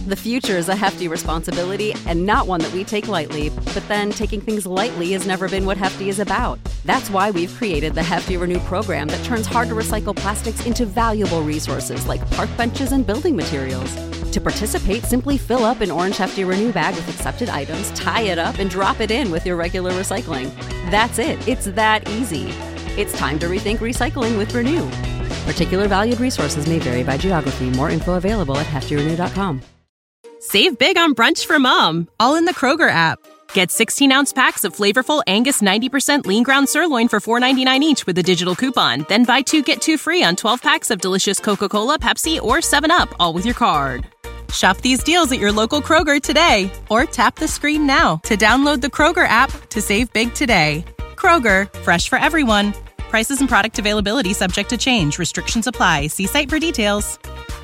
The future is a hefty responsibility and not one that we take lightly. But then taking things lightly has never been what Hefty is about. That's why we've created the Hefty Renew program that turns hard-to-recycle plastics into valuable resources like park benches and building materials. To participate, simply fill up an orange Hefty Renew bag with accepted items, tie it up, and drop it in with your regular recycling. That's it. It's that easy. It's time to rethink recycling with Renew. Particular valued resources may vary by geography. More info available at heftyrenew.com. Save big on brunch for mom, all in the Kroger app. Get 16-ounce packs of flavorful Angus 90% lean ground sirloin for $4.99 each with a digital coupon. Then buy 2, get 2 free on 12 packs of delicious Coca-Cola, Pepsi, or 7-Up, all with your card. Shop these deals at your local Kroger today, or tap the screen now to download the Kroger app to save big today. Kroger, fresh for everyone. Prices and product availability subject to change. Restrictions apply. See site for details.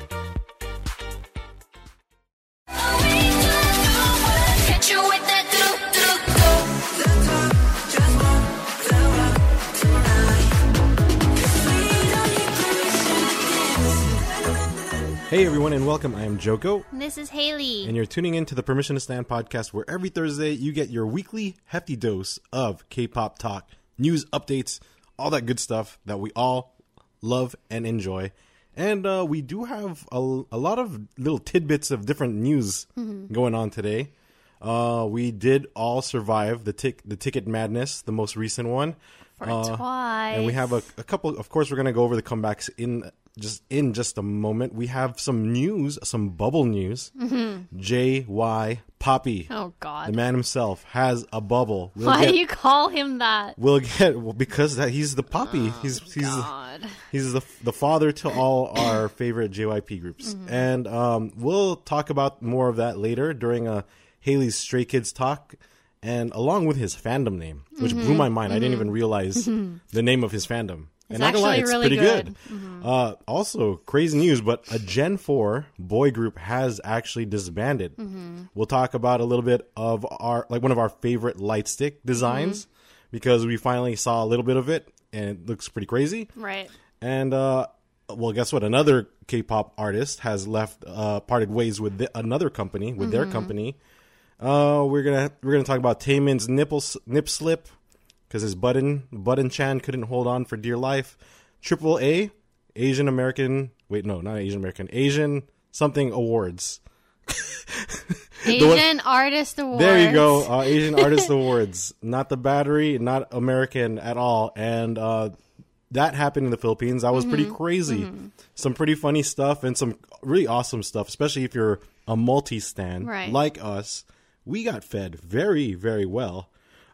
Hey everyone and welcome, I am Joko. And this is Haley. And you're tuning in to the Permission to Stand podcast, where every Thursday you get your weekly hefty dose of K-pop talk, news updates, all that good stuff that we all love and enjoy. And we do have a lot of little tidbits of different news going on today. We did all survive the Ticket Madness, the most recent one. For twice. And we have a couple, of course, we're going to go over the comebacks in just a moment. We have some news, some bubble news. J.Y. Poppy. Oh, God. The man himself has a bubble. Why do you call him that? Because he's the Poppy. Oh, he's God. He's the father to all our favorite JYP groups. And we'll talk about more of that later during Haley's Stray Kids talk. And along with his fandom name, which blew my mind. I didn't even realize the name of his fandom. It's and I actually it's really pretty good. Also, crazy news, but a Gen 4 boy group has actually disbanded. We'll talk about a little bit of one of our favorite light stick designs, because we finally saw a little bit of it, and it looks pretty crazy. Right. And, well, guess what? Another K-pop artist has parted ways with another company, with their company. We're gonna talk about Taemin's nip slip, because his Button Chan couldn't hold on for dear life. AAA, Asian something awards. Asian Artist Awards. There you go, Asian Artist Awards. Not the battery, not American at all. And that happened in the Philippines. That was pretty crazy. Some pretty funny stuff and some really awesome stuff, especially if you're a multi-stan like us. We got fed very, very well.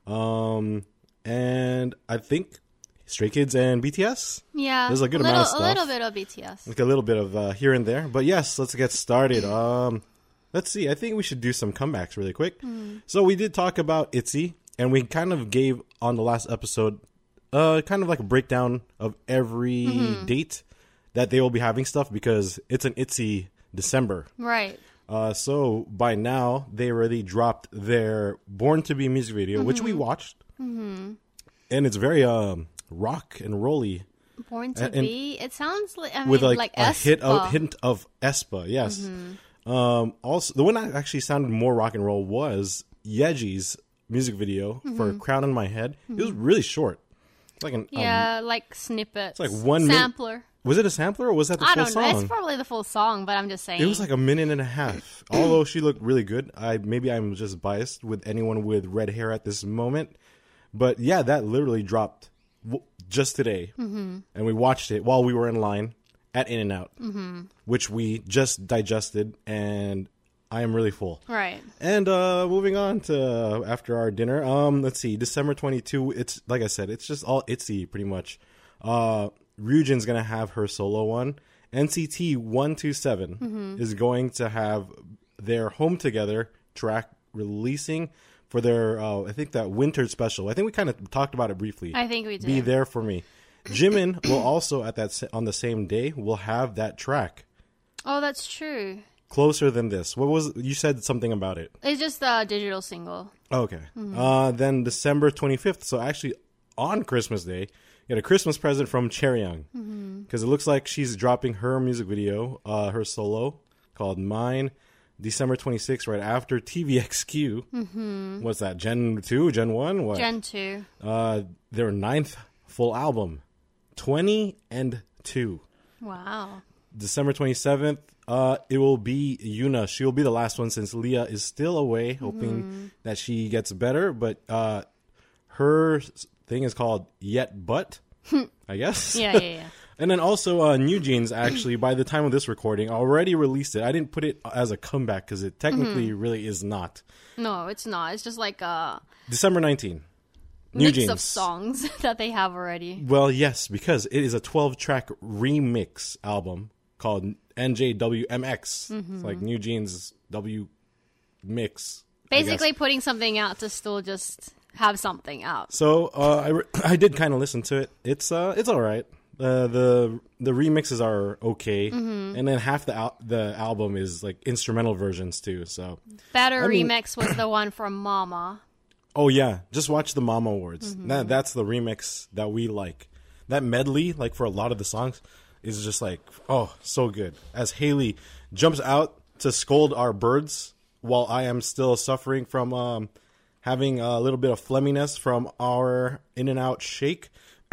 And I think Stray Kids and BTS. Yeah. There's a good amount of stuff. A little bit of BTS. Like a little bit of here and there. But yes, let's get started. Let's see. I think we should do some comebacks really quick. So we did talk about ITZY, and we kind of gave on the last episode kind of like a breakdown of every date that they will be having stuff, because it's an ITZY December. Right. So by now, they already dropped their Born to Be music video, which we watched. And it's very rock and rolly. Born to Be? It sounds like, with like a aespa. hint of aespa, yes. Also, the one that actually sounded more rock and roll was Yeji's music video for Crown on My Head. It was really short. Like like snippets. It's like 1 minute. Sampler. Was it a sampler or was that the full song? I don't know. It's probably the full song, but I'm just saying. It was like a minute and a half. Although she looked really good. Maybe I'm just biased with anyone with red hair at this moment. But yeah, that literally dropped just today. And we watched it while we were in line at In-N-Out, which we just digested, and I am really full. Right. And moving on to after our dinner, let's see, December 22, it's like I said, it's just all ITZY pretty much. Ryujin's going to have her solo one. NCT 127 is going to have their Home Together track releasing for their, I think, that winter special. I think we kind of talked about it briefly. I think we did. Be There For Me. Jimin will also, on the same day, will have that track. Oh, that's true. Closer Than This. You said something about it. It's just a digital single. Okay. Then December 25th, so actually on Christmas Day, get a Christmas present from Chaeryeong, because it looks like she's dropping her music video, her solo, called Mine. December 26th, right after TVXQ. Mm-hmm. What's that? Gen 2? Gen 1? What? Gen 2. Their 9th full album, 20 and 2. Wow. December 27th, it will be Yuna. She'll be the last one since Leah is still away, hoping that she gets better. But her thing is called Yet But, I guess. Yeah. And then also New Jeans, actually, by the time of this recording, already released it. I didn't put it as a comeback because it technically really is not. No, it's not. It's just like a December 19th. New mix Jeans. of songs that they have already. Well, yes, because it is a 12-track remix album called NJWMX. It's like New Jeans W mix. Basically putting something out to still just have something out. So I did kind of listen to it. It's all right. The remixes are okay, and then half the album is like instrumental versions too. So Better remix was the one from Mama. Oh yeah, just watch the Mama Awards. That's the remix that we like. That medley, like for a lot of the songs, is just like, oh, so good. As Haley jumps out to scold our birds while I am still suffering from having a little bit of phlegminess from our In-N-Out shake.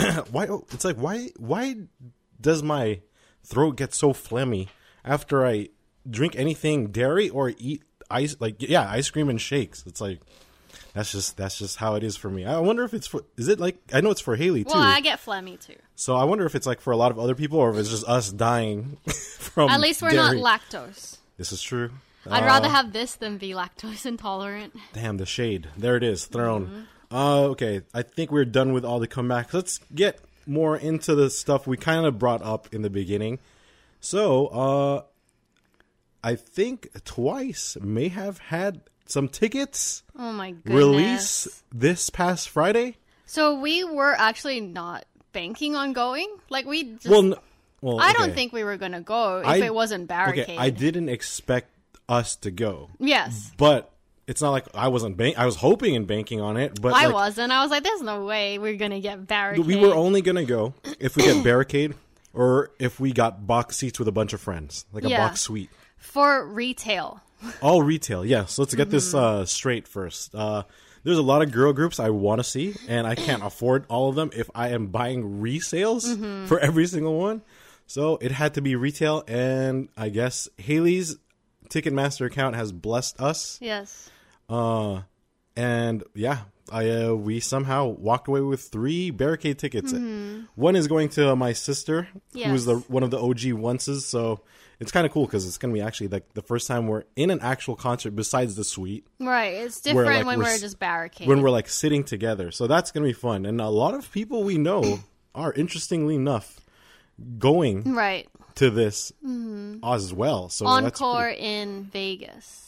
Why does my throat get so phlegmy after I drink anything dairy or eat ice cream and shakes? It's like that's just how it is for me. I wonder if is it like, I know it's for Haley too. Well, I get phlegmy too. So I wonder if it's like for a lot of other people or if it's just us dying from At least we're dairy. not lactose. This is true. I'd rather have this than be lactose intolerant. Damn, the shade. There it is, thrown. Okay, I think we're done with all the comebacks. Let's get more into the stuff we kind of brought up in the beginning. So, I think Twice may have had some tickets Oh my goodness. release this past Friday. So we were actually not banking on going. Like we just, Well, I don't okay. think we were going to go if it wasn't Barricade. Okay, I didn't expect us to go. Yes. But it's not like I wasn't I was hoping and banking on it, but I like, wasn't. I was like, there's no way we're going to get Barricade. we were only going to go if we get Barricade or if we got box seats with a bunch of friends, like a box suite. For retail. All retail, yes. So let's get this straight first. There's a lot of girl groups I want to see, and I can't afford all of them if I am buying resales for every single one. So it had to be retail, and I guess Haley's Ticketmaster account has blessed us. Yes. And yeah, we somehow walked away with 3 Barricade tickets. One is going to my sister, who is one of the OG onces. So it's kind of cool because it's going to be actually like the first time we're in an actual concert besides the suite. Right. It's different like, when we're just Barricade. When we're like sitting together. So that's going to be fun. And a lot of people we know are, interestingly enough, going right to this as well. So Encore in Vegas.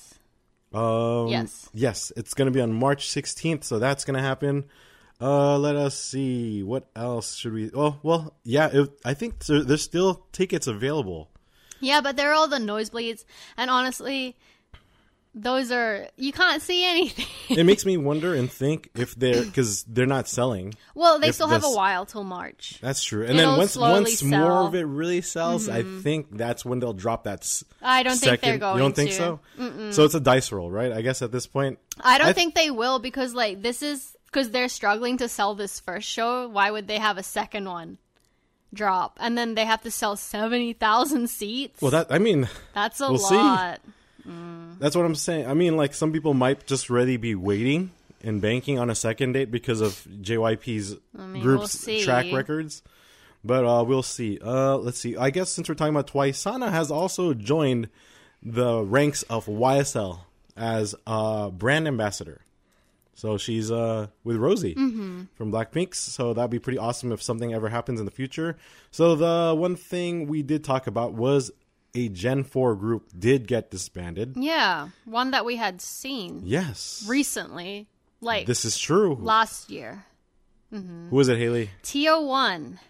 Yes, it's going to be on March 16th, so that's going to happen. Let us see. What else should we... well, yeah, I think there's still tickets available. Yeah, but they're all the nosebleeds, and honestly, those are... You can't see anything. It makes me wonder and think if because they're not selling. Well, they still have a while till March. That's true. And It'll then once slowly sell. more of it really sells, I think that's when they'll drop that I don't think they're going to. You don't think so? So it's a dice roll, right? I guess at this point. I don't think they will because, like, this is... Because they're struggling to sell this first show. Why would they have a second one drop? And then they have to sell 70,000 seats? Well, that's a we'll lot. See. That's what I'm saying. I mean, like, some people might just really be waiting and banking on a second date because of JYP's group's track records. But we'll see. Let's see. I guess since we're talking about Twice, Sana has also joined the ranks of YSL as brand ambassador. So she's with Rosie from Blackpink. So that'd be pretty awesome if something ever happens in the future. So the one thing we did talk about was a Gen 4 group did get disbanded. Yeah, one that we had seen. Yes. Recently. Like, this is true. Last year. Who was it, Haley? TO1.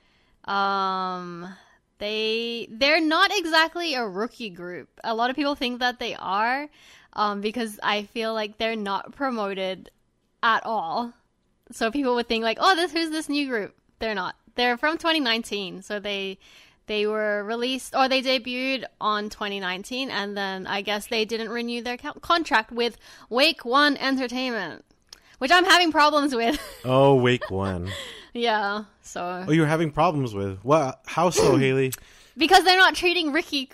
They're not exactly a rookie group. A lot of people think that they are. Because I feel like they're not promoted at all. So people would think like, oh, who's this new group? They're not. They're from 2019, so they They were released, or they debuted on 2019, and then I guess they didn't renew their contract with Wake One Entertainment, which I'm having problems with. Oh, Wake One. Yeah, so. Oh, you're having problems with? Well, how so, Haley? Because they're not treating Ricky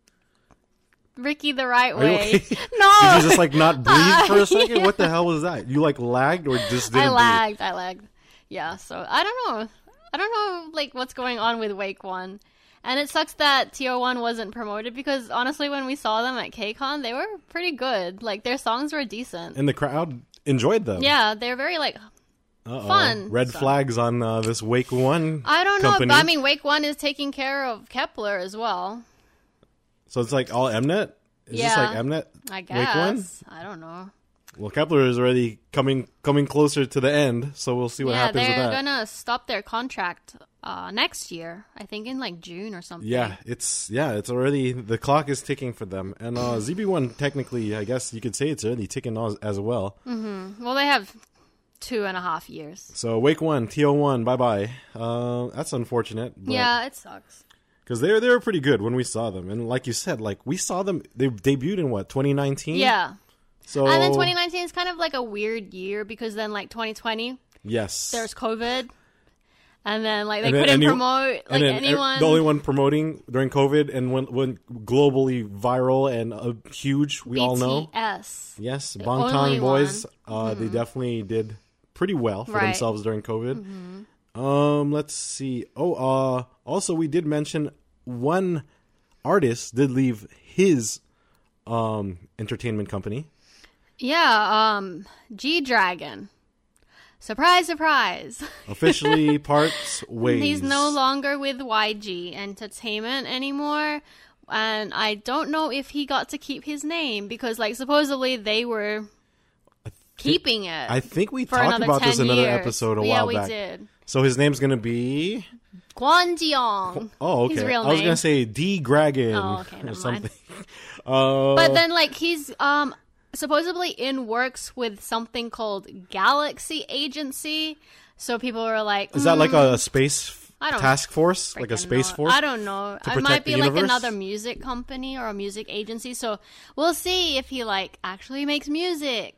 the right Are you way. okay? No! Did you just like not breathe for a second? Yeah. What the hell was that? You like lagged or just didn't breathe? I lagged. Yeah, so I don't know like what's going on with Wake One. And it sucks that TO1 wasn't promoted because honestly when we saw them at KCON, they were pretty good. Like their songs were decent. And the crowd enjoyed them. Yeah, they're very like fun. Red flags on this Wake One I don't know, company. but I mean Wake One is taking care of Kepler as well. So it's like all Mnet? Is this like Mnet? I guess. Wake One? I don't know. Well, Kepler is already coming closer to the end, so we'll see what happens with that. Yeah, they're gonna stop their contract next year. I think in like June or something. Yeah, it's already, the clock is ticking for them. And ZB1 technically, I guess you could say it's already ticking as well. Mm-hmm. Well, they have 2.5 years. So Wake One, TO1, bye-bye. That's unfortunate. But yeah, it sucks. because they were pretty good when we saw them. And like you said, like we saw them, they debuted in what, 2019? Yeah. So, And then 2019 is kind of like a weird year because then like 2020, yes. there's COVID. And then like they And then couldn't promote like anyone. The only one promoting during COVID and went globally viral and huge, we all know. BTS. Yes, The Bangtan only Boys. They definitely did pretty well for Right. themselves during COVID. Let's see. Also we did mention one artist did leave his entertainment company. Yeah, G-Dragon. Surprise, surprise. Officially parts ways. He's no longer with YG Entertainment anymore. And I don't know if he got to keep his name because, like, supposedly they were keeping it. I think we for talked another about this 10 in another years. episode a Yeah, while we back. did. So his name's going to be... Kwon Jeong. Oh, okay. His real I was name. going to say D-Gragon Oh, okay, or never something. mind. But then, like, he's supposedly in works with something called Galaxy Agency. So people were like, Is that like a space I don't task force? Like a freaking space know. force? I don't know. It protect might be the like universe? another music company or a music agency. So we'll see if he like actually makes music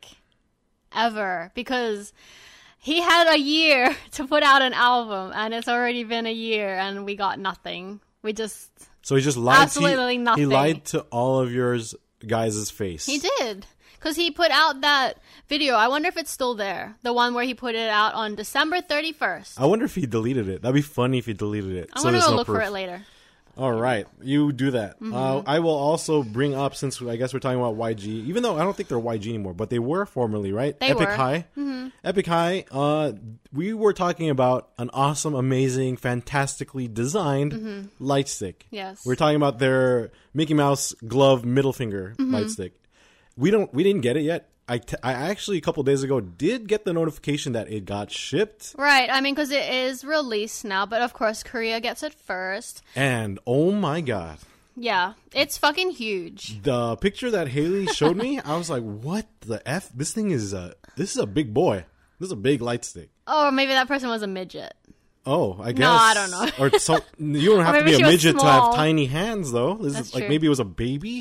ever because he had a year to put out an album and it's already been a year and we got nothing. We just So he just lied Absolutely to nothing. He lied to all of yours guys' face. he did. Because he put out that video. I wonder if it's still there. The one where he put it out on December 31st. I wonder if he deleted it. That'd be funny if he deleted it. I'm so going to there's go no look proof. for it later. All right, you do that. Mm-hmm. I will also bring up, since I guess we're talking about YG, even though I don't think they're YG anymore, but they were formerly, right? They Epic were. High. Mm-hmm. Epic High. We were talking about an awesome, amazing, fantastically designed light stick. Yes. We're talking about their Mickey Mouse glove middle finger light stick. We didn't get it yet. I actually a couple days ago did get the notification that it got shipped. Right. I mean, because it is released now, but of course Korea gets it first. And oh my god. Yeah, it's fucking huge. The picture that Haley showed me, I was like, what the F? This thing is this is a big boy. This is a big light stick. Or maybe that person was a midget. Oh, I guess. No, I don't know. Or you don't have to maybe be a she was midget to small. have tiny hands, though. This That's is like true. maybe it was a baby.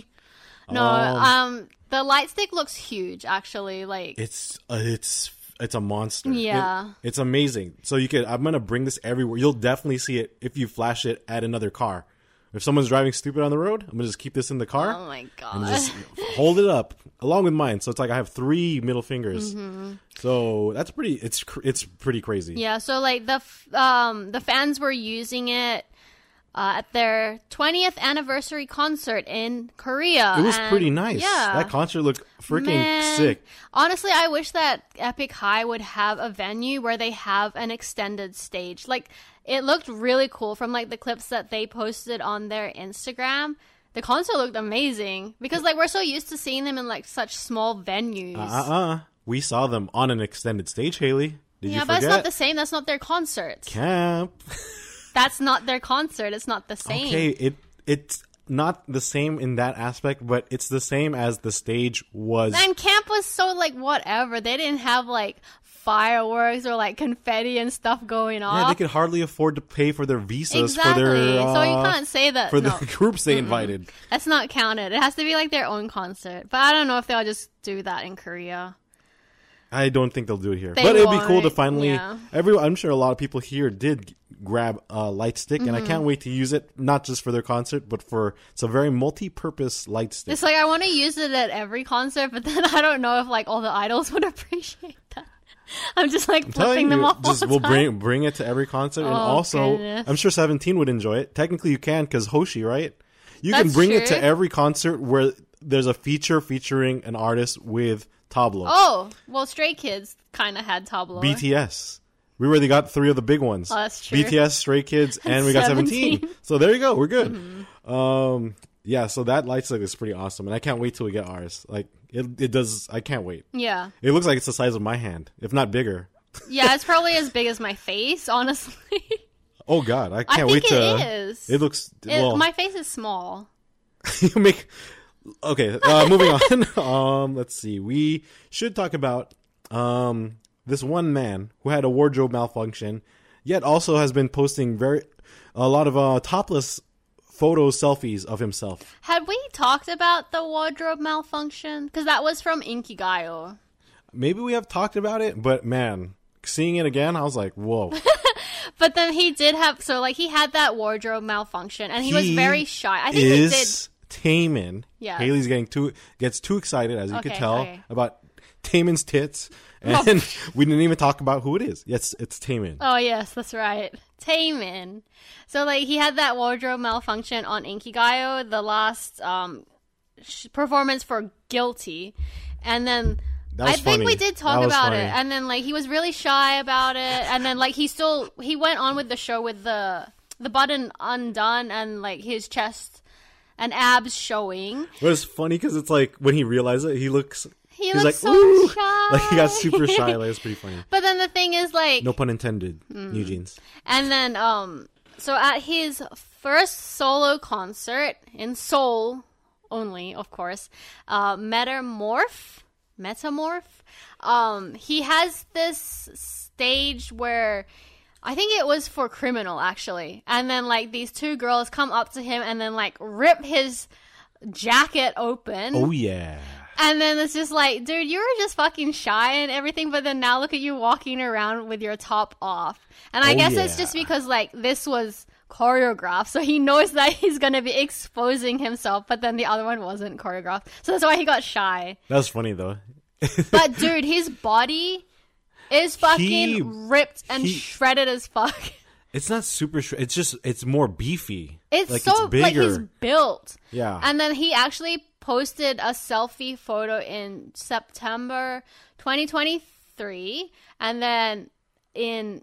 No, the light stick looks huge, actually. Like, It's a monster. Yeah. It's amazing. So I'm gonna bring this everywhere. You'll definitely see it if you flash it at another car. If someone's driving stupid on the road, I'm gonna just keep this in the car. oh my And god. just hold it up along with mine. So it's like I have 3 middle fingers. So that's it's pretty crazy. Yeah, so like the fans were using it at their 20th anniversary concert in Korea. It was and pretty nice. Yeah. That concert looked freaking Man. sick. Honestly, I wish that Epic High would have a venue where they have an extended stage. Like, it looked really cool from like the clips that they posted on their Instagram. The concert looked amazing because like we're so used to seeing them in like such small venues. We saw them on an extended stage, Haley. Did you Yeah, forget? but it's not the same. That's not their concert. Camp. That's not their concert. It's not the same. Okay, it's not the same in that aspect, but it's the same as the stage was. And camp was so like whatever. They didn't have like fireworks or like confetti and stuff going off. Yeah, they could hardly afford to pay for their visas exactly. for their. So you can't say that for the groups they invited. That's not counted. It has to be like their own concert. But I don't know if they'll just do that in Korea. I don't think they'll do it here. They But it'd be cool to won't, finally. yeah. I'm sure a lot of people here did grab a light stick, and I can't wait to use it, not just for their concert, but for it's a very multi-purpose light stick. It's like I want to use it at every concert, but then I don't know if like all the idols would appreciate that. I'm just like flipping them off all the we'll time. bring it to every concert, and Oh, also goodness. I'm sure 17 would enjoy it. Technically, you can because Hoshi, right? You can That's bring it to true. every concert where there's a feature featuring an artist with Tableau. Oh, well, Stray Kids kind of had Tableau. BTS. We already got 3 of the big ones. Oh, that's true. BTS, Stray Kids, and we got 17. So there you go. We're good. Mm-hmm. Yeah, so that light stick is pretty awesome, and I can't wait till we get ours. Like it does. I can't wait. Yeah. It looks like it's the size of my hand, if not bigger. Yeah, it's probably as big as my face, honestly. Oh God, I I can't think wait to. it is. It looks well. My face is small. You make. Okay, moving on. Let's see. We should talk about this one man who had a wardrobe malfunction, yet also has been posting a lot of topless photos, selfies of himself. Had we talked about the wardrobe malfunction? Because that was from Inkigayo. Maybe we have talked about it, but man, seeing it again, I was like, whoa. But then he did have, so like he had that wardrobe malfunction and he was He very shy. I think he did. is Taemin. Yes. Haley's gets too excited, as you could Okay, tell, okay. about Taemin's tits. And we didn't even talk about who it is. Yes, it's Taemin. Oh, yes, that's right. Taemin. So, like, he had that wardrobe malfunction on Inkigayo, the last performance for Guilty. And then That was I think funny. we did talk That was about funny. it. And then, like, he was really shy about it. And then, like, he went on with the show with the button undone and, like, his chest and abs showing. But it's funny because it's like when he realized it, he's looks like, so ooh! shy. Like he got super shy. Like it's pretty funny. But then the thing is, like, No pun intended, Eugene's. and then, so at his first solo concert in Seoul only, of course, Metamorph, he has this stage where I think it was for Criminal, actually. And then, like, these 2 girls come up to him and then, like, rip his jacket open. Oh yeah. And then it's just like, dude, you were just fucking shy and everything, but then now look at you walking around with your top off. And I guess it's just because, like, this was choreographed, so he knows that he's gonna be exposing himself, but then the other one wasn't choreographed. So that's why he got shy. That was funny though. But, dude, his body is fucking ripped and shredded as fuck. It's not super. It's more beefy. It's like, so, it's bigger. like, he's built. Yeah. And then he actually posted a selfie photo in September 2023. And then in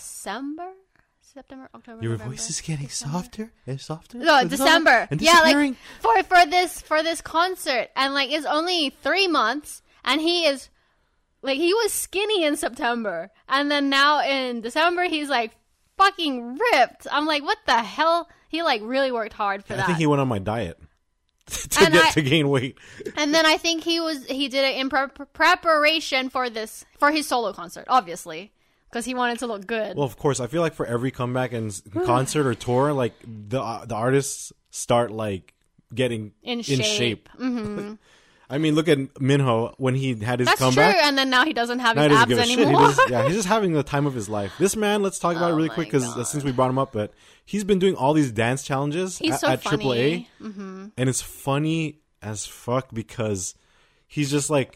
September, October, Your November, voice is getting softer and softer. No, and December. and Yeah, like, disappearing. for this concert. And, like, it's only 3 months. And he is, like, he was skinny in September. And then now in December, he's, like, fucking ripped. I'm like, what the hell? He, like, really worked hard for that. I think he went on my diet to gain weight. And then I think he did it in preparation for his solo concert, obviously, because he wanted to look good. Well, of course, I feel like for every comeback and concert or tour, like the artists start like getting in shape. Mm-hmm. I mean, look at Minho when he had his That's comeback. true, and then now he doesn't have Now his he doesn't abs give a shit. anymore. He's just having the time of his life. This man, let's talk about it really my quick because since we brought him up, but he's been doing all these dance challenges He's so at funny. AAA, Mm-hmm. and it's funny as fuck because he's just like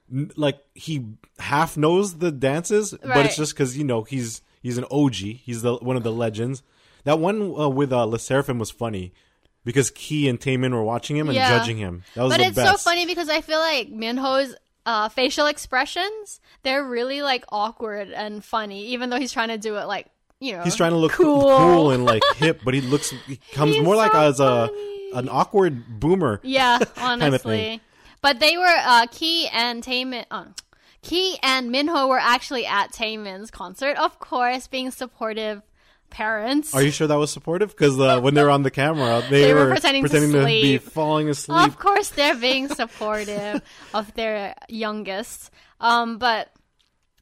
he half knows the dances, but Right. it's just because he's an OG. He's one of the legends. That one with Le Sserafim was funny. Because Key and Taemin were watching him and judging him. That was but the it's best. so funny because I feel like Minho's facial expressions, they're really, like, awkward and funny, even though he's trying to do it, like, He's trying to look cool, cool and like hip, but he comes He's more like so as funny. an awkward boomer. Yeah, kind honestly. of thing. But they were Key and Taemin. Key and Minho were actually at Taemin's concert, of course, being supportive parents. Are you sure that was supportive? Because when they were on the camera, they were were pretending to be sleep. falling asleep. Of course, they're being supportive of their youngest. But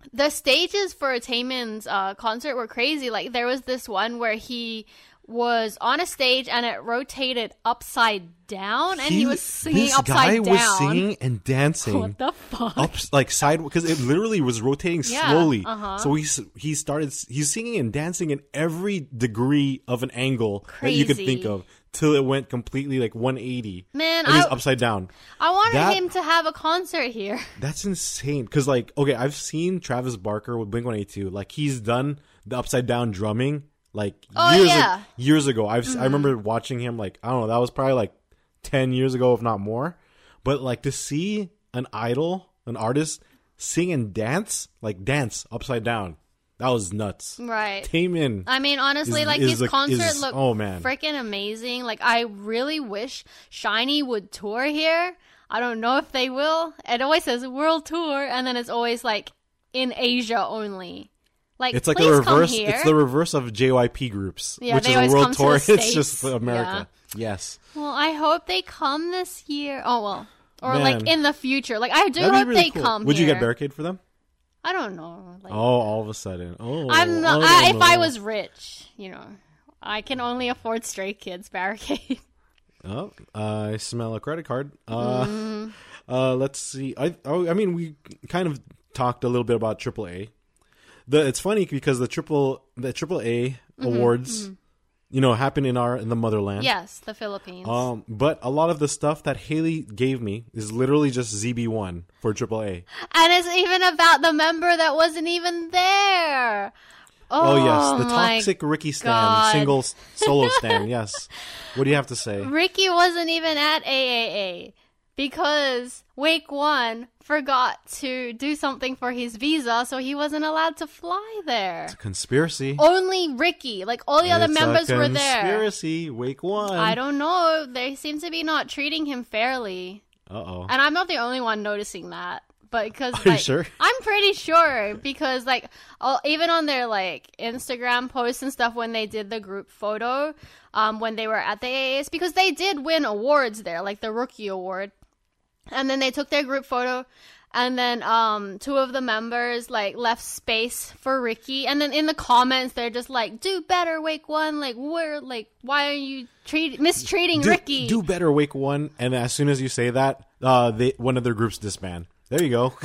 The stages for Taemin's concert were crazy. Like, there was this one where he was on a stage and it rotated upside down, and he was singing upside down. This guy was singing and dancing. What the fuck? Like side, because it literally was rotating slowly. So he's singing and dancing in every degree of an angle that you could think of, till it went completely like 180. Man, and he's upside down. I wanted him to have a concert here. That's insane. Because like, okay, I've seen Travis Barker with Blink-182. Like, he's done the upside down drumming like years ago. I remember watching him, like, I don't know, that was probably like 10 years ago, if not more. But like, to see an idol, an artist, sing and dance upside down, that was nuts. Right. Taemin. I mean, honestly, his concert looked freaking amazing. Like, I really wish SHINee would tour here. I don't know if they will. It always says world tour, and then it's always like in Asia only. Like, it's like the reverse. It's the reverse of JYP groups, which is a world tour. It's just America. Yeah. Yes. Well, I hope they come this year. Oh well, or like in the future. Like, I do hope they come. Would you get Barricade for them? I don't know. Like, all of a sudden. I'm not. If I was rich, I can only afford Stray Kids Barricade. Oh, I smell a credit card. Let's see. I mean, we kind of talked a little bit about AAA. It's funny because the AAA awards, happen in the motherland. Yes, the Philippines. But a lot of the stuff that Haley gave me is literally just ZB1 for AAA. And it's even about the member that wasn't even there. Oh yes, the toxic Ricky stan, single solo stan. Yes. What do you have to say? Ricky wasn't even at AAA because Wake One forgot to do something for his visa, so he wasn't allowed to fly there. It's a conspiracy. Only Ricky. Like, all the other members were there. Conspiracy. Wake One. I don't know. They seem to be not treating him fairly. Uh-oh. And I'm not the only one noticing that. But because, Are you sure? I'm pretty sure, because like even on their like Instagram posts and stuff, when they did the group photo, when they were at the AAS, because they did win awards there, like the Rookie Award, and then they took their group photo, and then two of the members like left space for Ricky, and then in the comments they're just like, "Do better, Wake One! Like, why are you mistreating Ricky? Do better, Wake One!" And as soon as you say that, one of their groups disband. There you go.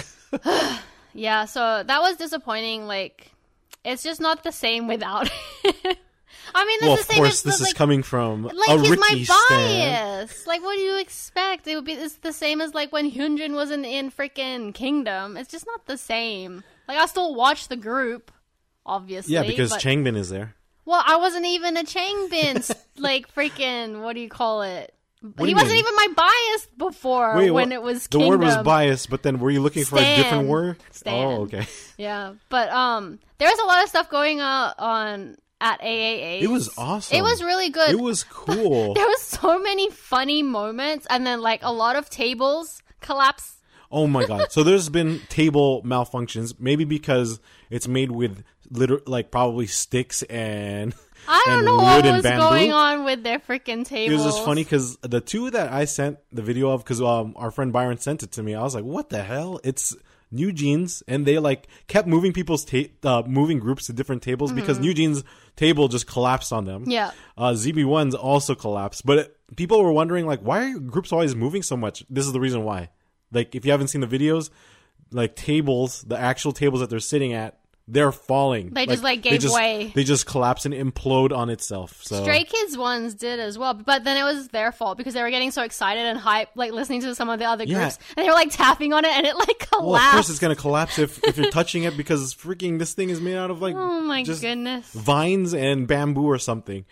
Yeah, so that was disappointing. Like, it's just not the same without it. I mean, of course, this is coming from like, a he's Ricky my stan. bias. Like, what do you expect? It's the same as like when Hyunjin wasn't in freaking Kingdom. It's just not the same. Like, I'll still watch the group, obviously. Yeah, because Changbin is there. Well, I wasn't even a Changbin. Like, freaking, what do you call it? He mean? wasn't even my bias before when it was Kingdom. The word was bias, but then were you looking for a different word? Stan. Oh, okay. Yeah, but there was a lot of stuff going on at AAA. It was awesome. It was really good. It was cool. There was so many funny moments, and then like a lot of tables collapse. Oh my god. So there's been table malfunctions, maybe because it's made with probably sticks and I don't know what was going on with their freaking tables. It was just funny because the two that I sent the video of, because our friend Byron sent it to me, I was like, what the hell? It's New Jeans, and they like kept moving people's moving groups to different tables because New Jeans' table just collapsed on them. Yeah. ZB1's also collapsed, but people were wondering like, why are groups always moving so much? This is the reason why. Like, if you haven't seen the videos, like tables, the actual tables that they're sitting at, they're falling. They just gave way. They just collapse and implode on itself. So Stray Kids ones did as well, but then it was their fault because they were getting so excited and hyped, like listening to some of the other groups, and they were like tapping on it, and it like collapsed. Well, of course it's gonna collapse if you're touching it, because freaking this thing is made out of like goodness, vines and bamboo or something.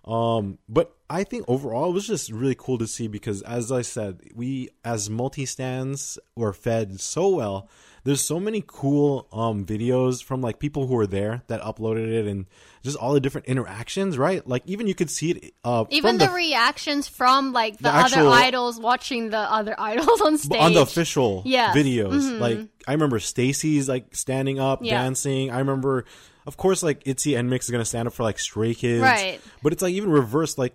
But I think overall it was just really cool to see because, as I said, we as multi-stands were fed so well. There's so many cool videos from like people who were there that uploaded it, and just all the different interactions, right? Like even you could see it. Even the reactions from like the other idols watching the other idols on stage. On the official videos. Mm-hmm. Like I remember Stacy's like standing up, dancing. I remember, of course, like ITZY and Mix is going to stand up for like Stray Kids. Right. But it's like even reversed, like,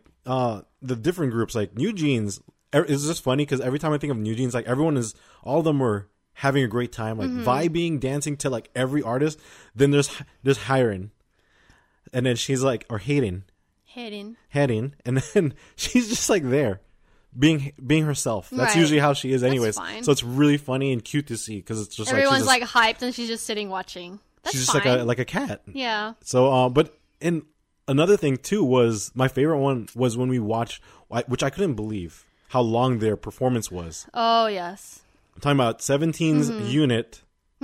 the different groups, like New Jeans. It's just funny because every time I think of New Jeans, like all of them were having a great time, like vibing, dancing to like every artist. Then there's Hiren, and then she's like, or Hayden, and then she's just like there, being herself. That's usually how she is, anyways. So it's really funny and cute to see because it's just everyone's like hyped and she's just sitting watching. That's she's just fine. like a cat. Yeah. So, but and another thing too was my favorite one was when we watched, which I couldn't believe how long their performance was. Oh yes. I'm talking about 17's unit,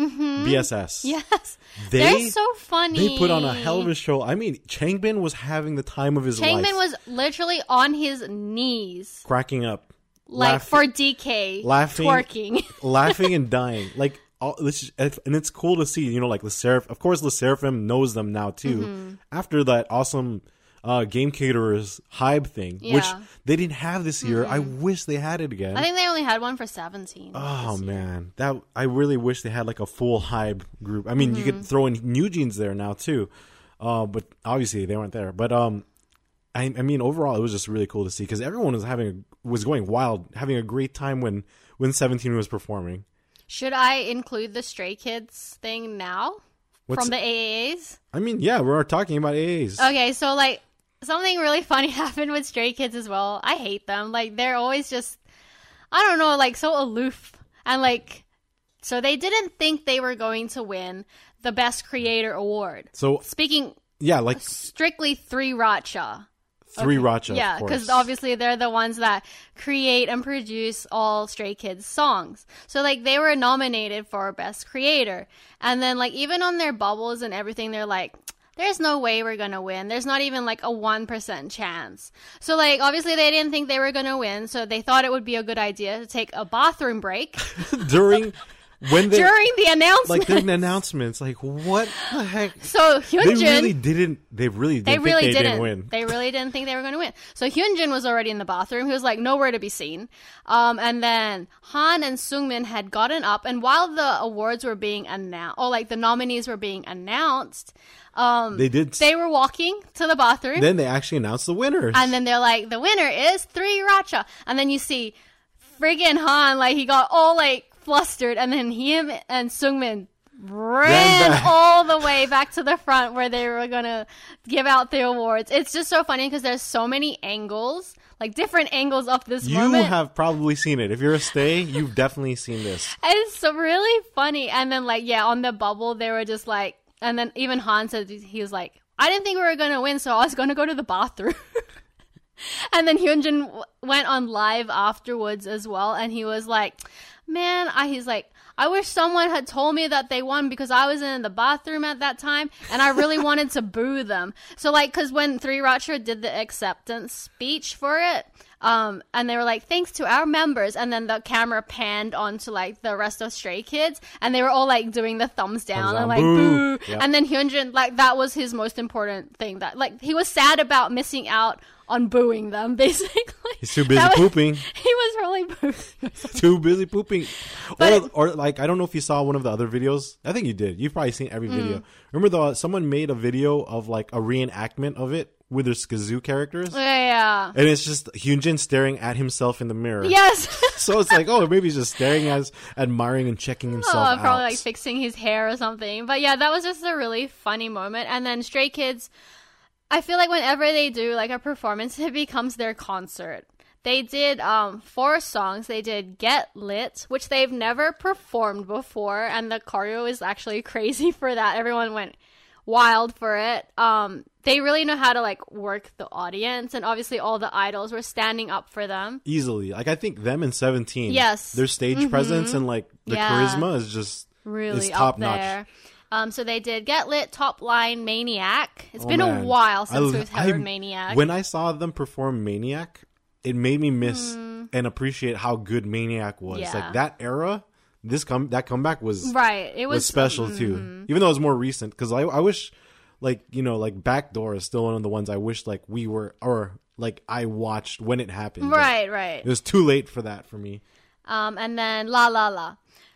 BSS. Yes. They're so funny. They put on a hell of a show. I mean, Changbin was having the time of his life. Changbin was literally on his knees, cracking up, like for DK, twerking, laughing and dying. Like, and it's cool to see. You know, like of course, Le Seraphim knows them now too. After that awesome Game Caterers Hybe thing, which they didn't have this year. I wish they had it again. I think they only had one for 17. Oh man, I really wish they had like a full Hybe group. I mean, you could throw in New Jeans there now too, but obviously they weren't there. But I mean, overall, it was just really cool to see because everyone was going wild, having a great time when 17 was performing. Should I include the Stray Kids thing now from the AAAs? I mean, yeah, we're talking about AAAs. Okay, so like. Something really funny happened with Stray Kids as well. I hate them. Like, they're always just, I don't know, like, so aloof. And, like, so they didn't think they were going to win the Best Creator Award. So, speaking strictly 3RACHA. Yeah, because obviously they're the ones that create and produce all Stray Kids songs. So, like, they were nominated for Best Creator. And then, like, even on their bubbles and everything, they're like, there's no way we're going to win. There's not even like a 1% chance. So like obviously they didn't think they were going to win. So they thought it would be a good idea to take a bathroom break. during the announcements. Like during the announcements. Like what the heck? So Hyunjin. They really didn't win. They really didn't think they were going to win. So Hyunjin was already in the bathroom. He was like nowhere to be seen. And then Han and Seungmin had gotten up. And while the awards were being announced, or like the nominees were being announced, they were walking to the bathroom. Then they actually announced the winners. And then they're like, the winner is 3RACHA. And then you see friggin' Han, like he got all like flustered, and then him and Seungmin ran all the way back to the front where they were gonna give out the awards. It's just so funny because there's so many angles, like different angles of this moment. You have probably seen it. If you're a stay, you've definitely seen this. It's really funny. And then like, yeah, on the bubble, they were just like, and then even Han said, he was like, I didn't think we were gonna win, so I was gonna go to the bathroom. And then Hyunjin went on live afterwards as well, and he was like, man, he's like, I wish someone had told me that they won because I was in the bathroom at that time and I really wanted to boo them. So like, cause when 3RACHA did the acceptance speech for it, and they were like, thanks to our members, and then the camera panned onto like the rest of Stray Kids, and they were all like doing the thumbs down and like boo. Yep. And then Hyunjin, like that was his most important thing, that like he was sad about missing out on booing them, basically. He's too busy pooping. He was really pooping. Too busy pooping. Or like, I don't know if you saw one of the other videos. I think you did. You've probably seen every video. Remember someone made a video of like a reenactment of it with their Skazoo characters? Yeah. And it's just Hyunjin staring at himself in the mirror. Yes. So it's like, oh, maybe he's just staring admiring and checking himself out. Probably like fixing his hair or something. But yeah, that was just a really funny moment. And then Stray Kids, I feel like whenever they do like a performance, it becomes their concert. They did 4 songs. They did Get Lit, which they've never performed before, and the choreo is actually crazy for that. Everyone went wild for it. They really know how to like work the audience, and obviously all the idols were standing up for them easily. Like I think them and 17, yes, their stage presence and like the charisma is just really top up there. Notch. So they did Get Lit, Top Line, Maniac. It's been a while since we've heard Maniac. When I saw them perform Maniac, it made me miss and appreciate how good Maniac was. Yeah. Like that era, that comeback was right. It was special too, even though it was more recent. Because I wish, like like Backdoor is still one of the ones I wish like we were, or like I watched when it happened. Right. It was too late for that for me. And then La La La.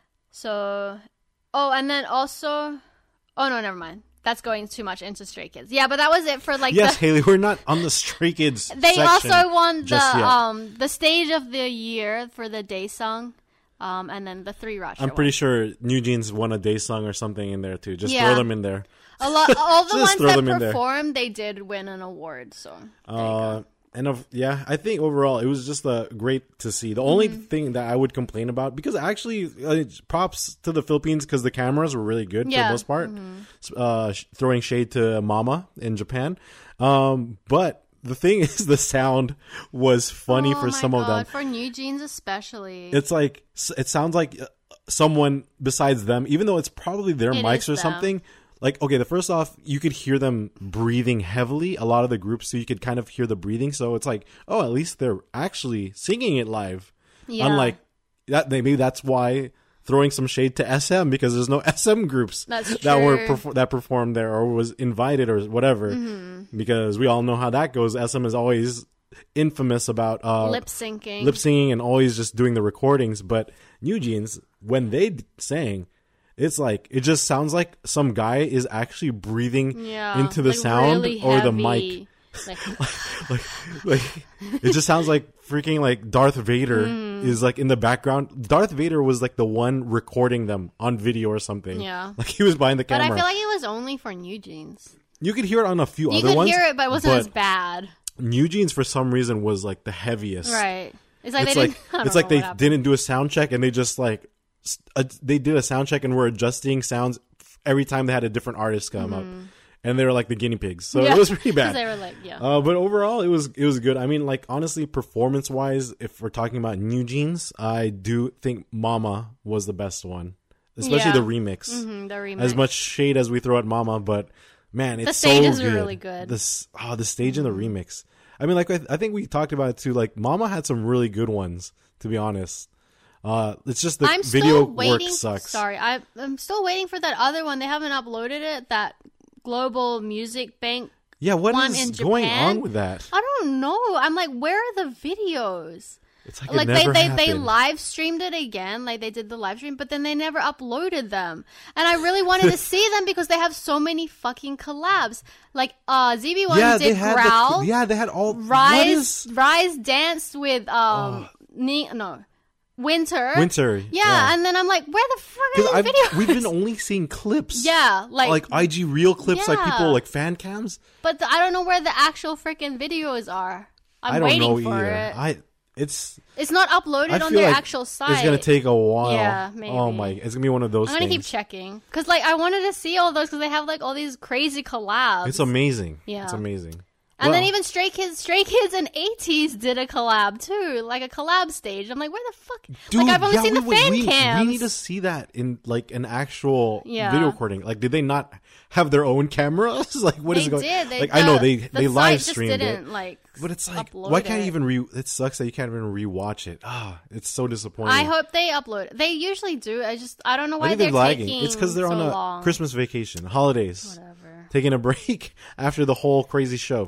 So, and then also, no, never mind. That's going too much into Stray Kids. Yeah, but that was it for like. Yes, Haley, we're not on the Stray Kids. They also won the stage of the year for the Daesung and then the 3 Russia. I'm pretty sure New Jeans won a day song or something in there too. Just Yeah. throw them in there. All the ones throw them in that there. performed, they did win an award. So there you go. I think overall it was just great to see. The only thing that I would complain about, because actually props to the Philippines because the cameras were really good for the most part, throwing shade to Mama in Japan. But the thing is, the sound was funny for some of them. For New Jeans especially. It's like, it sounds like someone besides them, even though it's probably their mics or something. Like, okay, the first off, you could hear them breathing heavily, a lot of the groups, so you could kind of hear the breathing. So it's like, oh, at least they're actually singing it live. Yeah. Unlike that, maybe that's why throwing some shade to SM, because there's no SM groups that performed there or was invited or whatever. Because we all know how that goes. SM is always infamous about lip syncing and always just doing the recordings. But New Jeans, when they sang, it's like, it just sounds like some guy is actually breathing into the sound really or the heavy. mic. like it just sounds like freaking like Darth Vader is like in the background. Darth Vader was like the one recording them on video or something. Yeah. Like he was behind the camera. But I feel like it was only for New Jeans. You could hear it on a few other You ones. could hear it, but it wasn't as bad. New Jeans for some reason was like the heaviest. Right. It's like they didn't do a sound check and they just like they did a sound check and were adjusting sounds every time they had a different artist come up, and they were like the guinea pigs. So it was pretty bad. They were like, but overall, it was good. I mean, like honestly, performance wise, if we're talking about New Jeans, I do think Mama was the best one, especially the remix. The remix. As much shade as we throw at Mama, but man, it's so good. The stage is really good. The stage and the remix. I mean, like I think we talked about it too. Like Mama had some really good ones, to be honest. It's just the video work sucks. Sorry, I'm still waiting for that other one. They haven't uploaded it. That Global Music Bank. Yeah, what one is in going Japan? on with that? I don't know. I'm like, where are the videos? It's like it never they happened. live streamed it again, like they did the live stream, but then they never uploaded them. And I really wanted to see them because they have so many fucking collabs. Like ZB1 did Growl. They had all Rise danced with Winter. Yeah, and then I'm like, where the fuck are the videos? We've been only seeing clips. Yeah, like IG Reel clips, like people like fan cams. But I don't know where the actual freaking videos are. I'm waiting for it. It's not uploaded on their actual site. It's gonna take a while. Yeah, maybe. Oh my! It's gonna be one of those. I'm gonna keep checking because, like, I wanted to see all those because they have like all these crazy collabs. It's amazing. Yeah, it's amazing. And then even Stray Kids and ATEEZ did a collab too, like a collab stage. I'm like, where the fuck? Dude, like, I've only seen the fan cams. We need to see that in like an actual video recording. Like, did they not have their own cameras? Like, what is going? Did. I know they live streamed it. But it's like, why can't you even it sucks that you can't even rewatch it. It's so disappointing. I hope they upload. They usually do. I don't know why they're lagging. taking It's because they're on a long. Christmas vacation, holidays, Whatever. taking a break after the whole crazy show.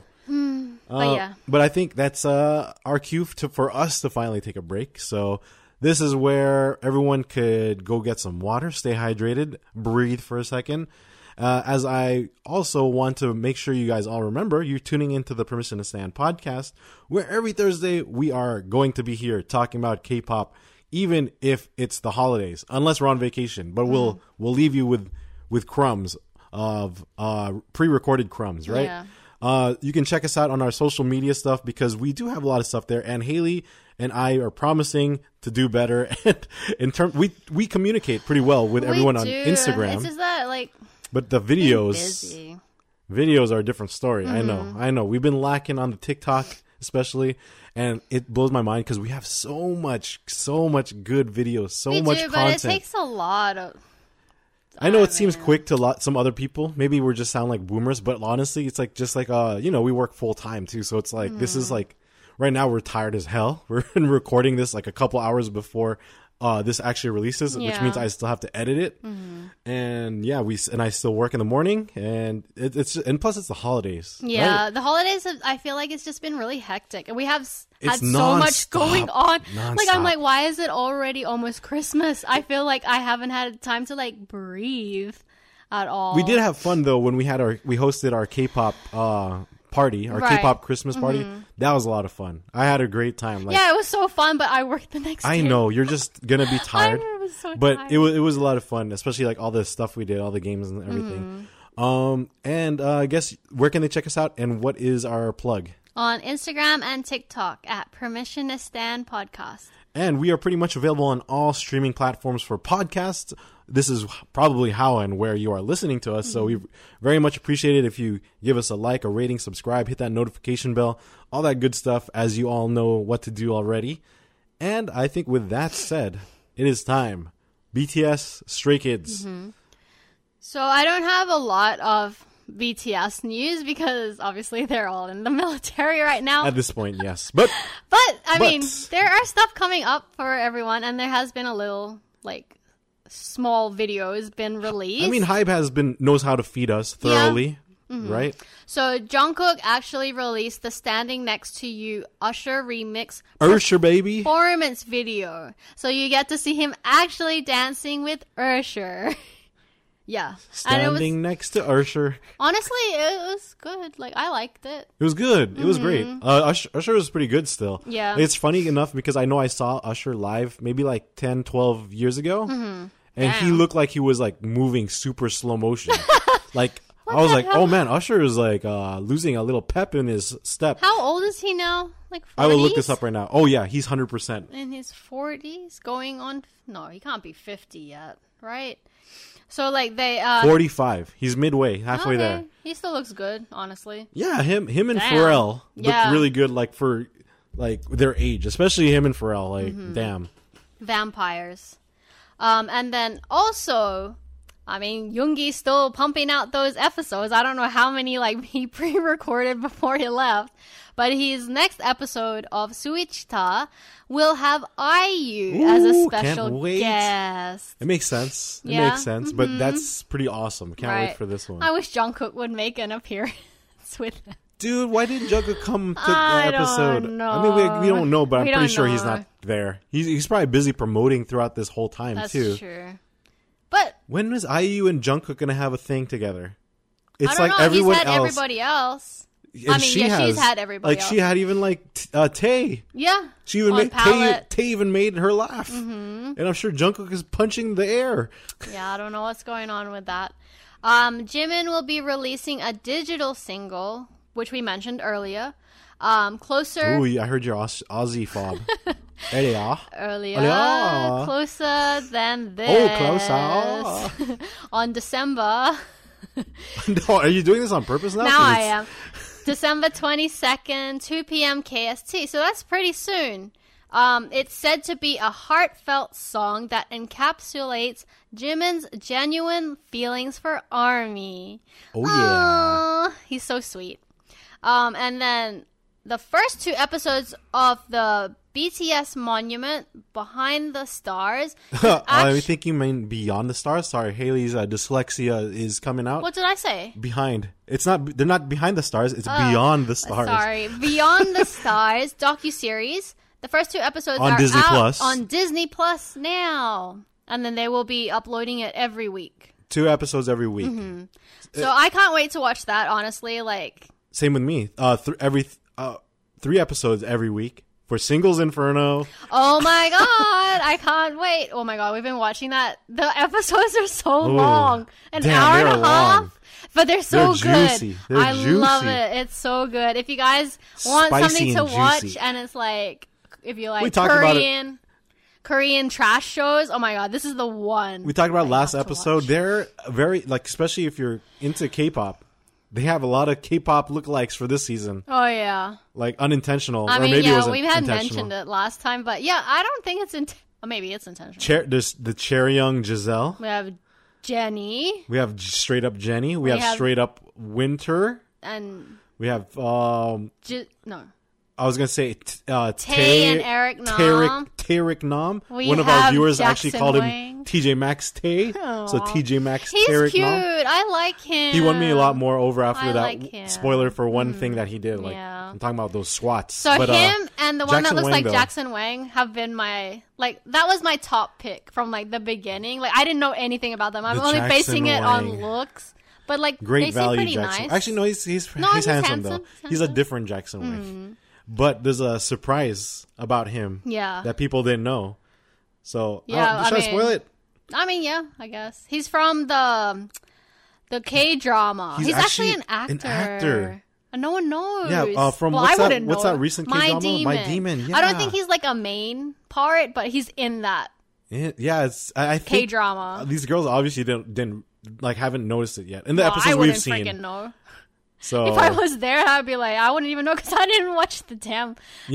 But I think that's our cue for us to finally take a break. So this is where everyone could go get some water, stay hydrated, breathe for a second. As I also want to make sure you guys all remember, you're tuning into the Permission to Stand podcast, where every Thursday we are going to be here talking about K-pop, even if it's the holidays, unless we're on vacation. But we'll leave you with crumbs of pre-recorded crumbs, right? Yeah. You can check us out on our social media stuff because we do have a lot of stuff there. And Haley and I are promising to do better. And we communicate pretty well with everyone on Instagram. It's just that but the videos are a different story. Mm-hmm. I know. We've been lacking on the TikTok especially, and it blows my mind because we have so much good videos, so much content. But it takes a lot of. I know it seems quick to some other people. Maybe we just sound like boomers, but honestly, it's like just like we work full time too. So it's like this is like right now we're tired as hell. We're recording this like a couple hours before this actually releases, which means I still have to edit it. And I still work in the morning, and and plus it's the holidays. Yeah, right? the holidays. I feel like it's just been really hectic, and we have had so much going on. Like I'm like, why is it already almost Christmas? I feel like I haven't had time to like breathe at all. We did have fun though when we hosted our K-pop party, our Right. K-pop Christmas party. That was a lot of fun. I had a great time. Like, yeah, it was so fun, but I worked the next day. I know you're just gonna be tired, I was so but tired. it was a lot of fun, especially like all the stuff we did, all the games and everything. And I guess where can they check us out, and what is our plug? On Instagram and TikTok at Permission to Stand Podcast. And we are pretty much available on all streaming platforms for podcasts. This is probably how and where you are listening to us. So we very much appreciate it if you give us a like, a rating, subscribe, hit that notification bell, all that good stuff, as you all know what to do already. And I think with that said, it is time. BTS, Stray Kids. So I don't have a lot of BTS news because obviously they're all in the military right now. At this point, yes. But But I But- mean, there are stuff coming up for everyone, and there has been a little like small videos been released. I mean, Hybe knows how to feed us thoroughly, right? So Jungkook actually released the "Standing Next to You" Usher remix Usher, baby. performance video, so you get to see him actually dancing with Usher. Yeah, and it was Standing next to Usher. honestly it was good. Like I liked it. It was good. It was great. Usher was pretty good still. Yeah. It's funny enough because I know I saw Usher live maybe like 10, 12 years ago. And he Damn. looked like he was like moving super slow motion. Like, I was the like, hell? oh man, Usher is like losing a little pep in his step. How old is he now? Like 40s? I will look this up right now. Oh yeah, he's 100%. In his 40s, going on. No, he can't be 50 yet, right? So like they 45. He's midway, halfway okay. there. He still looks good, honestly. Yeah, him and Damn. Pharrell Yeah. look really good like for like their age, especially him and Pharrell. Like, damn. Vampires. And then also, I mean, Yoongi's still pumping out those episodes. I don't know how many like he pre-recorded before he left, but his next episode of Suichita will have IU as a Ooh, special can't wait. guest. It makes sense. It Yeah. makes sense. But that's pretty awesome. Can't Right. wait for this one. I wish Jungkook would make an appearance with them. Dude, why did Jungkook come to I the episode? don't I mean, we don't know, but We I'm pretty don't sure he's know. not there. He's probably busy promoting throughout this whole time, That's too. true. But When is IU and Jungkook going to have a thing together? It's I don't like know. everyone He's had else. everybody else. And I mean, yeah, she's had everybody Like, else. she had even, like, Tay. Yeah. She even on made palette. Tay even made her laugh. And I'm sure Jungkook is punching the air. Yeah, I don't know what's going on with that. Jimin will be releasing a digital single, which we mentioned earlier. Closer. Ooh, I heard your Aussie fob. Earlier. Earlier. Closer than this. Oh, closer. On December. No, are you doing this on purpose now? Now 'Cause I it's- am. December 22nd, 2 p.m. KST. So that's pretty soon. It's said to be a heartfelt song that encapsulates Jimin's genuine feelings for ARMY. Oh, yeah. Aw, he's so sweet. And then the first 2 episodes of the BTS Monument Behind the Stars. I think you mean Beyond the Stars. Sorry, Haley's dyslexia is coming out. What did I say? Behind. It's not. They're not behind the stars. It's beyond the stars. Sorry, Beyond the Stars docuseries. The first 2 episodes On are Disney out Plus. on Disney Plus now, and then they will be uploading it every week. 2 episodes every week. So I can't wait to watch that. Honestly, like Same with me. 3 episodes every week for Singles Inferno. oh my god, I can't wait. Oh my god, we've been watching that. The episodes are so Ooh. long, an Damn, hour they're and a half. long. But they're so They're good. juicy. They're I love juicy. it. It's so good. If you guys want Spicy something to and watch, juicy. and it's like if you We like talked about it. Korean trash shows, oh my god, this is the one. We talked about I last have to episode. watch. They're very like, especially if you're into K-pop. They have a lot of K-pop lookalikes for this season, Oh yeah. like unintentional, I or mean, maybe it yeah, wasn't we had intentional. mentioned it last time, but yeah, I don't think it's maybe it's intentional. There's the Chaeryeong Giselle. We have Jenny We have straight up Jenny. We have have- straight up Winter. and We have no. I was gonna say Tay and Eric Nam. Tarek Nam. We One of our have viewers actually Jackson called Wang. him TJ Maxx Tay. So Aw. TJ Maxx He's Tarek cute. Nam. I like him. He won me a lot more over after I that like him. spoiler for one thing that he did. Like Yeah. I'm talking about those squats. So But, him and the one that Jackson looks Wang, like though. Jackson Wang have been my that was my top pick from like the beginning. Like I didn't know anything about them. I'm The only Jackson basing it on Wang. looks. But like, Great they seem value pretty Jackson. nice. Actually, no, he's he's handsome though. handsome. He's a different Jackson Wave. But there's a surprise about him. Yeah. That people didn't know. So Yeah, should I spoil it? I mean, yeah, I guess he's from the K-drama. He's actually an actor. An actor. And no one knows. Yeah, from well, what's I wouldn't that know. recent My K-drama? Demon. My Demon, I don't yeah. think he's like a main part, but he's in that Yeah, it's I think K-drama. these girls obviously didn't like haven't noticed it yet in the Well, episodes I we've wouldn't seen. freaking know. So If I was there, I'd be like, I wouldn't even know because I didn't watch the damn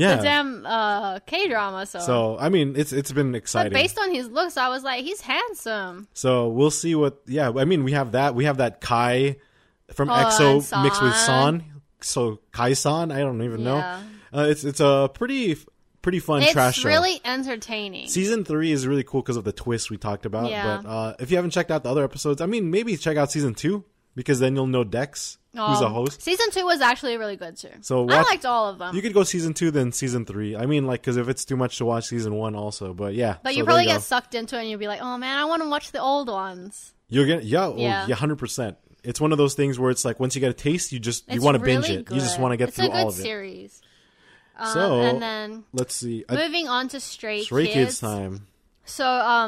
K-drama. So I mean, it's been exciting. But based on his looks, I was like, he's handsome. So we'll see what. Yeah, I mean, we have that Kai from and EXO mixed with San. San. So Kai-san, I don't even Yeah. know. It's a pretty fun trash It's show. really entertaining. Season 3 is really cool because of the twist we talked about. Yeah. But if you haven't checked out the other episodes, I mean, maybe check out season 2 because then you'll know Dex, who's a host. Season 2 was actually really good too. So I liked all of them. You could go season 2 then season 3. I mean, like, because if it's too much to watch season 1 also. But yeah. But so you there probably go. get sucked into it and you'll be like, oh man, I want to watch the old ones. You're gonna yeah 100%. It's one of those things where it's like once you get a taste, you want to binge it. You just want to get through all of it. It's a good series. So and then let's see. moving on to Stray Kids time. So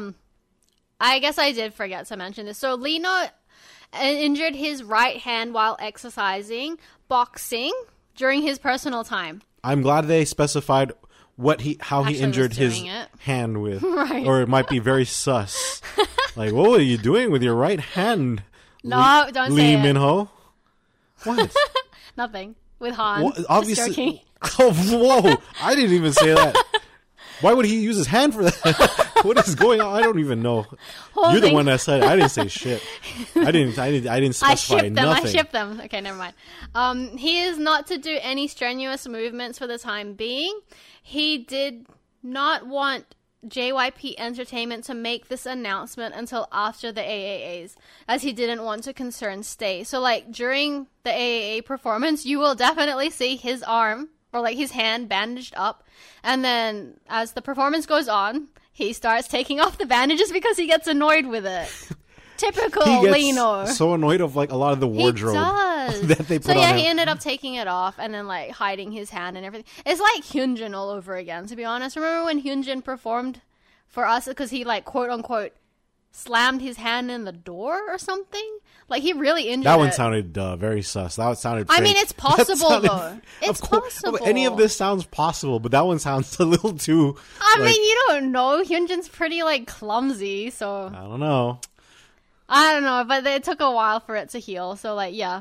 I guess I did forget to mention this. So Lino injured his right hand while exercising boxing during his personal time. I'm glad they specified how he Actually injured was his doing it. hand with, Right. or it might be very sus. Like, what are you doing with your right hand? No, don't Lee say it. Min-ho? What? Nothing. With Han. What? Just Obviously. joking. Oh, whoa! I didn't even say that. Why would he use his hand for that? What is going on? I don't even know. You're the one that said it. I didn't say shit. I didn't specify I nothing. ship them. Okay, never mind. He is not to do any strenuous movements for the time being. He did not want JYP Entertainment to make this announcement until after the AAAs, as he didn't want to concern Stay. So, like, during the AAA performance, you will definitely see his arm, or like his hand bandaged up, and then as the performance goes on, he starts taking off the bandages because he gets annoyed with it. Typical He gets Lino. so annoyed of like a lot of the wardrobe He does. that they put so yeah, on him. he ended up taking it off and then like hiding his hand and everything. It's like Hyunjin all over again, to be honest. Remember when Hyunjin performed for us because he like quote unquote slammed his hand in the door or something? Like he really injured That one it. sounded very sus. That sounded. I fake. mean, it's possible That sounded- though. It's of course, possible. Any of this sounds possible, but that one sounds a little too. I like, mean, you don't know. Hyunjin's pretty like clumsy, so I don't know. I don't know, but it took a while for it to heal. So, like, yeah.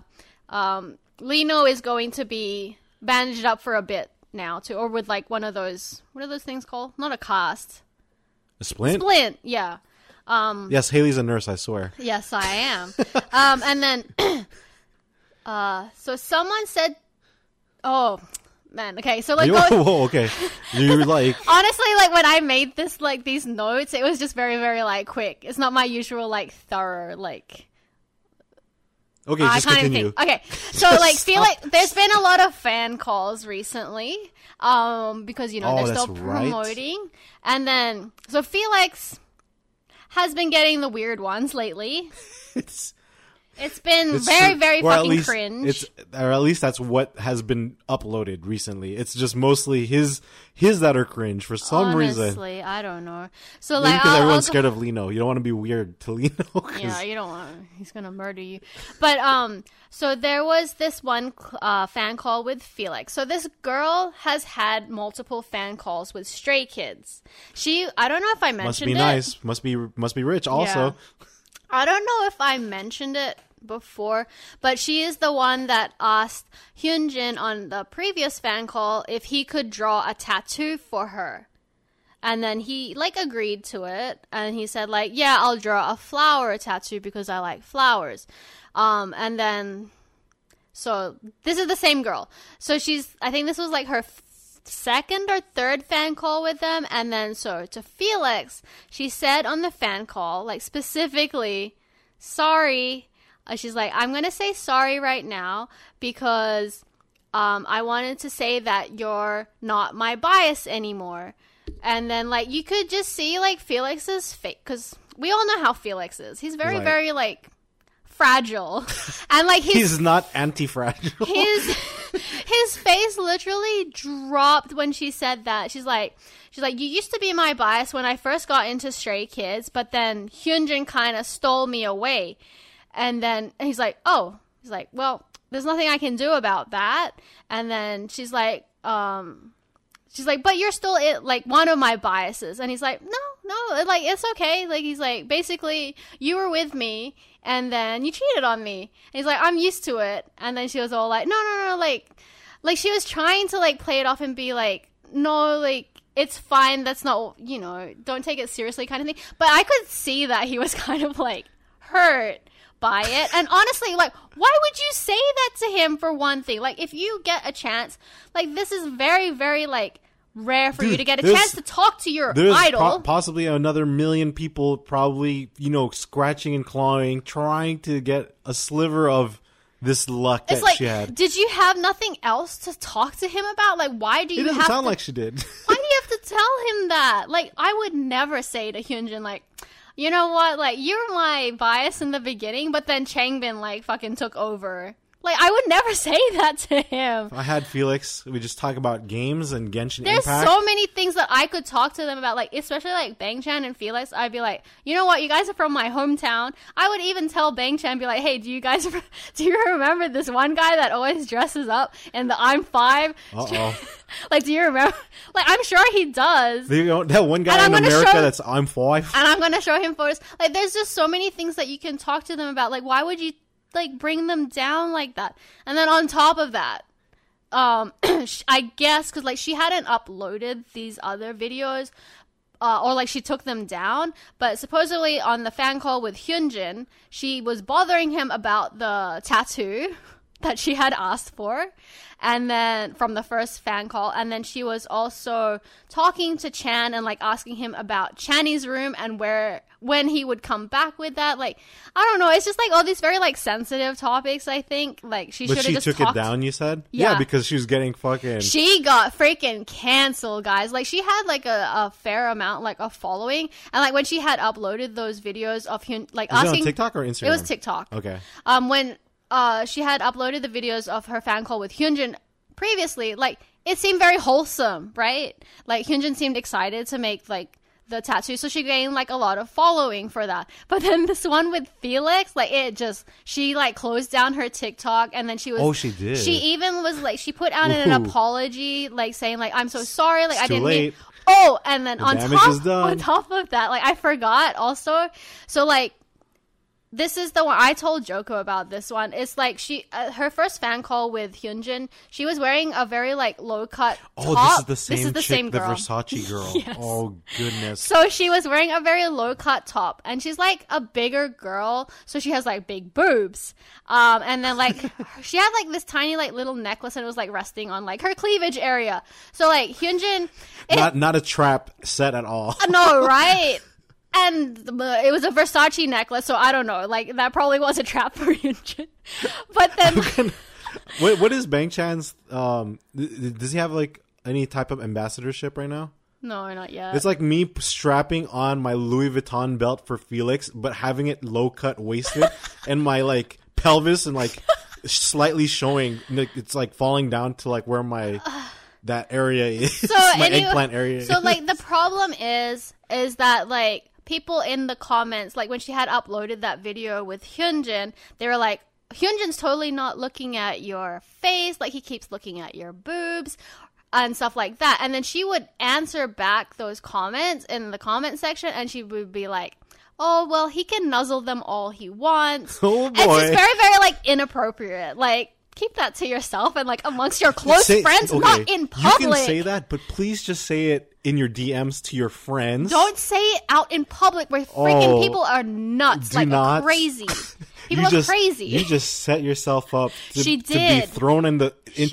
Lino is going to be bandaged up for a bit now, too. Or with, like, one of those... What are those things called? Not a cast. A splint? Splint, yeah. Yes, Haley's a nurse, I swear. Yes, I am. And then... so someone said... Oh, man. Okay, so, like... Whoa, okay. You're like... Honestly, like, when I made this, like, these notes, it was just very, very, like, quick. It's not my usual, like, thorough, like... Okay, I just can't even continue. think. Okay, so like, feel like there's been a lot of fan calls recently, because you know Oh, they're that's still right. promoting, and then so Felix has been getting the weird ones lately. It's been It's very, true. very Or at fucking least cringe. Or at least that's what has been uploaded recently. It's just mostly his that are cringe for some reason. Honestly, I don't know. So Maybe like, because I'll everyone's go- scared of Lino. You don't want to be weird to Lino. 'cause- Yeah, you don't want. He's gonna murder you. But so there was this one fan call with Felix. So this girl has had multiple fan calls with Stray Kids. I don't know if I mentioned must be it. nice. Must be rich. Also, Yeah. I don't know if I mentioned it before, but she is the one that asked Hyunjin on the previous fan call if he could draw a tattoo for her. And then he, like, agreed to it. And he said, like, yeah, I'll draw a flower tattoo because I like flowers. And then, so, this is the same girl. So I think this was, like, her second or third fan call with them. And then, so, to Felix, she said on the fan call, like, specifically, sorry. She's like, I'm going to say sorry right now because I wanted to say that you're not my bias anymore. And then, like, you could just see, like, Felix's face, because we all know how Felix is. He's very, Right. very, like, fragile. And like he's not anti-fragile. His face literally dropped when she said that. She's like, you used to be my bias when I first got into Stray Kids, but then Hyunjin kind of stole me away. And then he's like, oh, well, there's nothing I can do about that. And then she's like, but you're still like one of my biases. And he's like, no, like it's okay. Like he's like, basically you were with me and then you cheated on me. And he's like, I'm used to it. And then she was all like, no, like she was trying to like play it off and be like, no, like it's fine. That's not, don't take it seriously kind of thing. But I could see that he was kind of like hurt by it. And honestly, like, why would you say that to him for one thing? Like, if you get a chance, like, this is very, very, like, rare for you to get a chance to talk to your idol. Possibly another million people probably, scratching and clawing, trying to get a sliver of this luck that she had. Did you have nothing else to talk to him about? Like, why do you have to... It doesn't sound like she did. Why do you have to tell him that? Like, I would never say to Hyunjin, like, you know what? Like, you were my bias in the beginning, but then Changbin, like, fucking took over. Like, I would never say that to him. If I had Felix, we just talk about games and Genshin Impact. There's so many things that I could talk to them about, like, especially, like, Bangchan and Felix. I'd be like, you know what? You guys are from my hometown. I would even tell Bangchan, be like, hey, do you remember this one guy that always dresses up in the I'm 5? Uh-oh. Like, do you remember? Like, I'm sure he does. That one guy in America that's I'm 5. And I'm going to show him photos. Like, there's just so many things that you can talk to them about. Like, why would you, like, bring them down like that? And then on top of that, I guess, because, like, she hadn't uploaded these other videos, or, like, she took them down. But supposedly on the fan call with Hyunjin, she was bothering him about the tattoo that she had asked for, and then from the first fan call, and then she was also talking to Chan and like asking him about Channy's room and when he would come back with that. Like, I don't know, it's just like all these very like sensitive topics. I think like she should have just took it down. You said, yeah, because she was getting fucking. She got freaking canceled, guys. Like she had like a fair amount like of following, and like when she had uploaded those videos of him like was asking it on TikTok or Instagram. It was TikTok. Okay. When she had uploaded the videos of her fan call with Hyunjin previously, like, it seemed very wholesome, right? Like, Hyunjin seemed excited to make, like, the tattoo, so she gained, like, a lot of following for that. But then this one with Felix, like, she, like, closed down her TikTok, and then she was... Oh, she did? She even was, like, she put out an apology, like, saying, like, I'm so sorry, like, it's I didn't mean... Oh, and then on on top of that, like, I forgot also, so, like, this is the one I told Joko about. This one, it's like she her first fan call with Hyunjin, she was wearing a very like low cut top. Oh, this is the same girl. The Versace girl. Yes. Oh goodness. So she was wearing a very low cut top, and she's like a bigger girl, so she has like big boobs. And then like she had like this tiny like little necklace, and it was like resting on like her cleavage area. So like Hyunjin, not a trap set at all. No, right? And it was a Versace necklace, so I don't know. Like, that probably was a trap for Hyunjin. But then... what is Bangchan's... does he have, like, any type of ambassadorship right now? No, not yet. It's like me strapping on my Louis Vuitton belt for Felix, but having it low-cut waisted, and my, like, pelvis and, like, slightly showing. It's, like, falling down to, like, where my... that area is. So my eggplant area is. So, like, the problem is that, like... people in the comments, like when she had uploaded that video with Hyunjin, they were like, Hyunjin's totally not looking at your face, like he keeps looking at your boobs and stuff like that. And then she would answer back those comments in the comment section, and she would be like, oh, well, he can nuzzle them all he wants. Oh boy. It's just very, very like inappropriate. Like, keep that to yourself and like amongst your close friends, not in public. You can say that, but please just say it in your DMs to your friends. Don't say it out in public where freaking people are nuts, crazy. People are crazy. You just set yourself up to be thrown into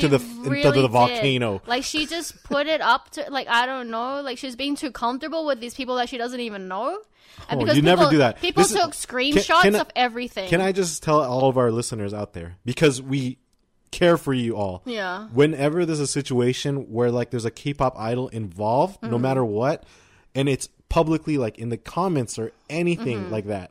the volcano. Like, she just put it up to, like, I don't know, like, she's being too comfortable with these people that she doesn't even know. And because you never do that. People took screenshots of everything. Can I just tell all of our listeners out there, because we care for you all. Yeah. Whenever there's a situation where like there's a K-pop idol involved, no matter what, and it's publicly like in the comments or anything like that,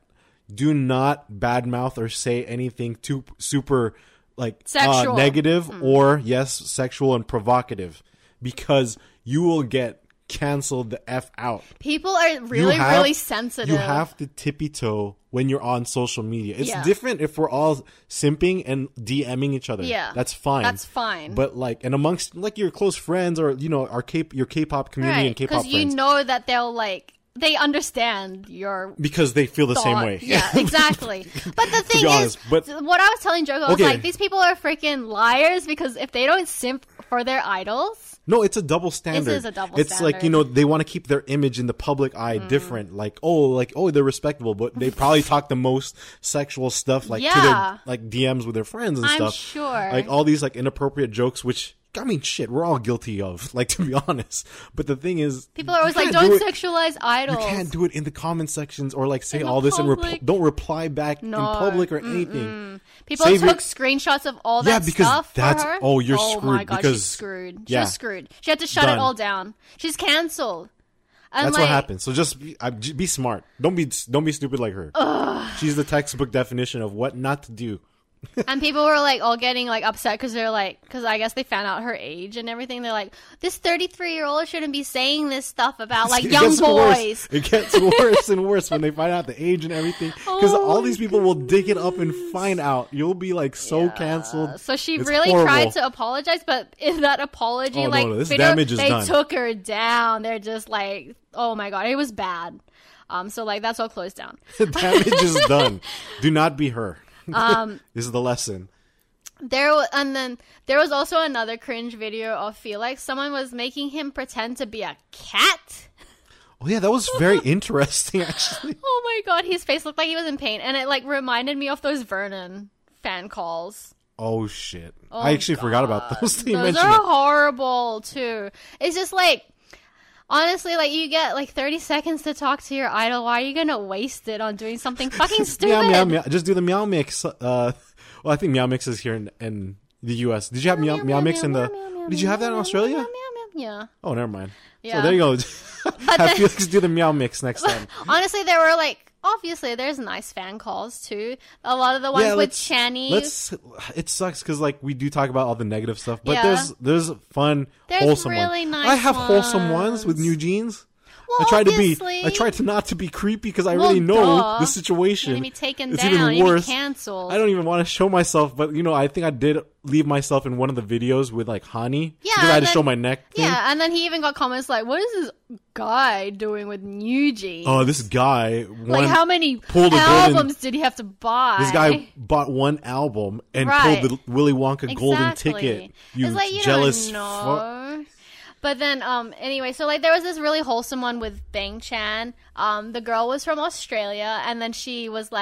do not badmouth or say anything too super like Sexual. negative or sexual and provocative, because you will get canceled the F out. People are really sensitive. You have to tippy toe when you're on social media. It's Yeah. different if we're all simping and DMing each other. Yeah. That's fine. That's fine. But like, and amongst like your close friends or, you know, your K-pop community and K-pop because friends. you know that they'll like, they understand your Because they feel the same thought. way. Yeah, exactly. But the thing honest, is, but- what I was telling Jogo, I was Okay. like, these people are freaking liars, because if they don't simp for their idols, No, it's a double standard. is a double It's like, you standard. know, they want to keep their image in the public eye different. Like, they're respectable, but they probably talk the most sexual stuff, like to Yeah. their like DMs with their friends and I'm stuff. sure. Like all these like inappropriate jokes, which I mean, shit, we're all guilty of. Like, to be honest. But the thing is, people are always you like, can't don't do it- sexualize idols. You can't do it in the comment sections or like say In the all this and public. don't reply back in No. public or anything. People Save took your- screenshots of all Yeah, that because stuff that's- for her. oh, you're Oh my screwed god, because- she's screwed. yeah. She's screwed. She had to shut Done. it all down. She's canceled. And That's like, what happens. So just be smart. Don't be stupid like her. She's the textbook definition of what not to do. And people were like all getting like upset because they're like, because I guess they found out her age and everything. They're like, this 33-year-old shouldn't be saying this stuff about like It young gets boys. worse. It gets worse and worse when they find out the age and everything. Because Oh, all these people will dig it up and find out. You'll be like so canceled. So she It's really horrible. tried to apologize, but in that apology, Oh, no, like no, this they damage is they done. took her down. They're just like, oh my god, it was bad. So like that's all closed down. The damage is done. Do not be her. This is the lesson. And then there was also another cringe video of Felix. Someone was making him pretend to be a cat. Oh yeah, that was very interesting actually. Oh my god, his face looked like he was in pain, and it like reminded me of those Vernon fan calls. Oh shit. I actually forgot about those. You Those mentioned are it. horrible too. It's just like, honestly, like you get like 30 seconds to talk to your idol. Why are you gonna waste it on doing something fucking stupid? Meow, meow, meow. Just do the Meow Mix. Well, I think Meow Mix is here in the U.S. Did you have Meow Mix in the? Did you have that in Australia? Meow, meow, meow. Yeah. Oh, never mind. Yeah. So there you go. Have Felix do the Meow Mix next time. Honestly, there were like, obviously, there's nice fan calls too. A lot of the ones with Channy. It sucks because like we do talk about all the negative stuff, but Yeah. there's fun, There's wholesome really ones. nice I have wholesome ones with ones. New Jeans. Well, I obviously. tried to not to be creepy because I Well, really know duh. the situation. You're gonna be taken it's down. even You're gonna be worse. canceled. I don't even want to show myself, but you know, I think I did leave myself in one of the videos with like Hani. Yeah, because I had and to then- show my neck. Thing. Yeah, and then he even got comments like, "What is this guy doing with New Jeans? Oh, this guy. Like, how many pulled a albums golden- did he have to buy?" This guy bought one album and Right. pulled the Willy Wonka golden Exactly. ticket. You It's like, you jealous don't fuck. know. But then, anyway, so like there was this really wholesome one with Bang Chan. The girl was from Australia, and then she went,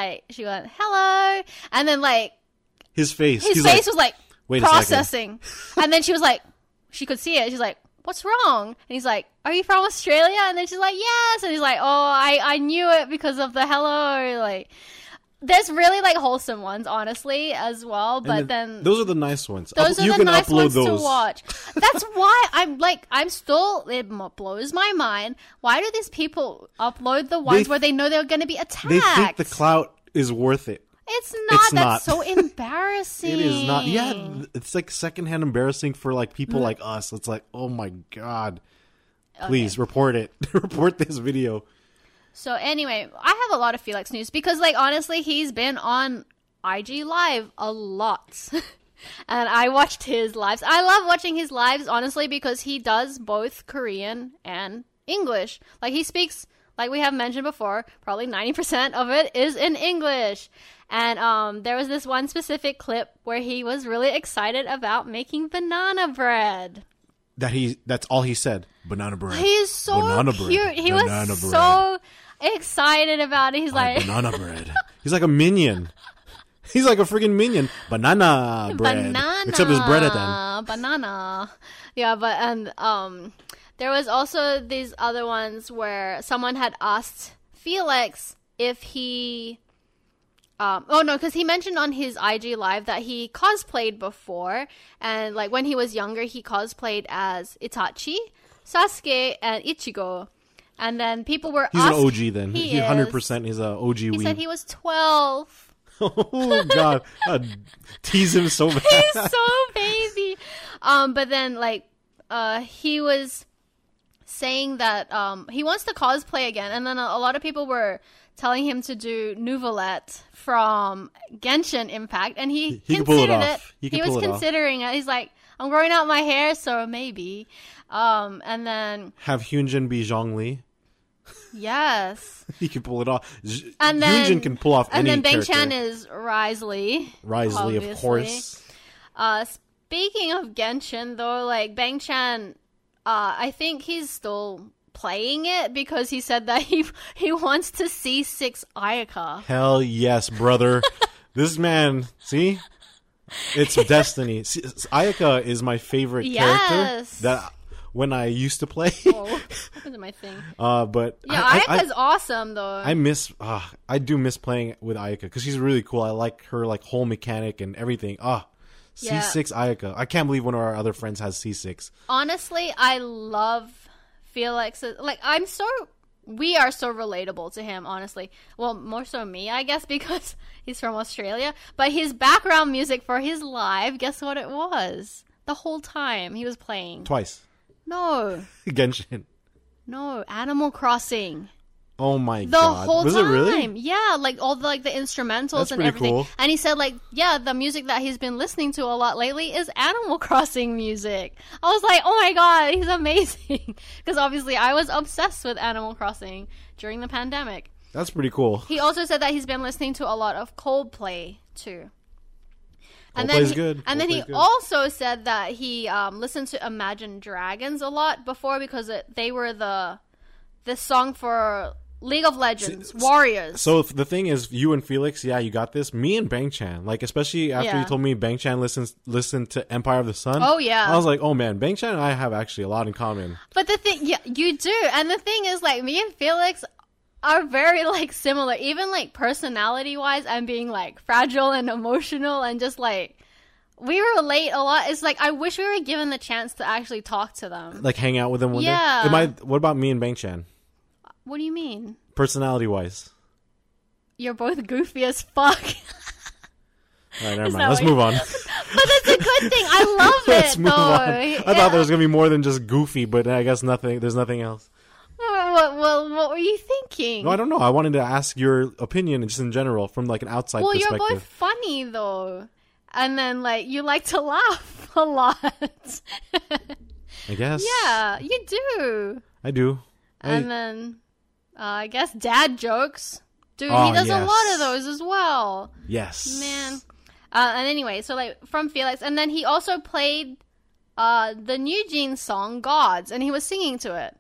"Hello," and then like His face. his He's face like, was like "Wait a second." processing, and then she was like, she could see it. She's like, "What's wrong?" And he's like, "Are you from Australia?" And then she's like, "Yes." And he's like, "Oh, I knew it because of the hello." Like, there's really like wholesome ones, honestly, as well. And But then those are the nice ones. those you are can the nice upload ones those. to watch. That's why I'm still, it blows my mind. Why do these people upload the ones where they know they're going to be attacked? They think the clout is worth it. It's not. It's That's not. so embarrassing. It is not. Yeah, it's like secondhand embarrassing for like people like us. It's like, oh my god, please report it. Report this video. So anyway, I have a lot of Felix news because, like, honestly, he's been on IG Live a lot. And I watched his lives. I love watching his lives, honestly, because he does both Korean and English. Like, he speaks, like we have mentioned before, probably 90% of it is in English. And there was this one specific clip where he was really excited about making banana bread. That's all he said. Banana bread. He's so Banana cute. bread. He Banana was bread. so excited about it. He's like, banana bread. He's like a minion. He's like a freaking minion. Banana bread. banana. Except it's bread at then. Banana. Yeah, and there was also these other ones where someone had asked Felix if he... because he mentioned on his IG Live that he cosplayed before. And, like, when he was younger, he cosplayed as Itachi, Sasuke, and Ichigo. And then people were He's an OG then. He He's 100% he's an OG He weeb. said he was 12. Oh, God. I'd tease him so bad. He's so baby. But then, like, he was saying that he wants to cosplay again. And then a lot of people were telling him to do Nouvelette from Genshin Impact. And he can pull it considered off. He was considering it. He's like, I'm growing out my hair, so maybe. And then... Have Hyunjin be Zhongli. Yes. He can pull it off. And then, Hyunjin can pull off any character. And then Bang character. Chan is Risley. Risley, obviously. of course. Speaking of Genshin, though, like, Bang Chan, I think he's still playing it because he said that he wants to see C6 Ayaka. Hell yes, brother. This man, see? It's destiny. See, Ayaka is my favorite character that when I used to play. Oh, that wasn't my thing. But yeah, Ayaka's awesome though. I do miss playing with Ayaka because she's really cool. I like her like whole mechanic and everything. C6 Ayaka. I can't believe one of our other friends has C6. Honestly, I love Felix. Like we are so relatable to him, honestly. Well, more so me, I guess, because he's from Australia. But his background music for his live, guess what it was? The whole time he was playing. Twice. No. Genshin. No, Animal Crossing. Oh my God. The whole was time. It really? Yeah, like all the instrumentals That's and pretty everything. Cool. And he said like, yeah, the music that he's been listening to a lot lately is Animal Crossing music. I was like, oh my God, he's amazing. Because obviously I was obsessed with Animal Crossing during the pandemic. That's pretty cool. He also said that he's been listening to a lot of Coldplay too. Coldplay's good. And then he also said that he listened to Imagine Dragons a lot before because they were the song for League of Legends, Warriors. So the thing is, you and Felix, yeah, you got this. Me and Bang Chan, like especially after you told me Bang Chan listened to Empire of the Sun. Oh yeah, I was like, oh man, Bang Chan and I have actually a lot in common. But the thing, yeah, you do, and the thing is, like me and Felix are very like similar, even like personality wise, and being like fragile and emotional, and just like we relate a lot. It's like I wish we were given the chance to actually talk to them, like hang out with them one day. What about me and Bang Chan? What do you mean? Personality-wise. You're both goofy as fuck. All right, never mind. Let's move on. But that's a good thing. I love Let's it, move though. on. I thought there was going to be more than just goofy, but I guess there's nothing else. Well, what were you thinking? No, I don't know. I wanted to ask your opinion just in general from like an outside perspective. Well, you're both funny, though. And then, like, you like to laugh a lot. I guess. Yeah, you do. I do. And then... I guess dad jokes. Dude, he does a lot of those as well. Yes. Man. And anyway, so like from Felix. And then he also played the New Jeans song, Gods. And he was singing to it.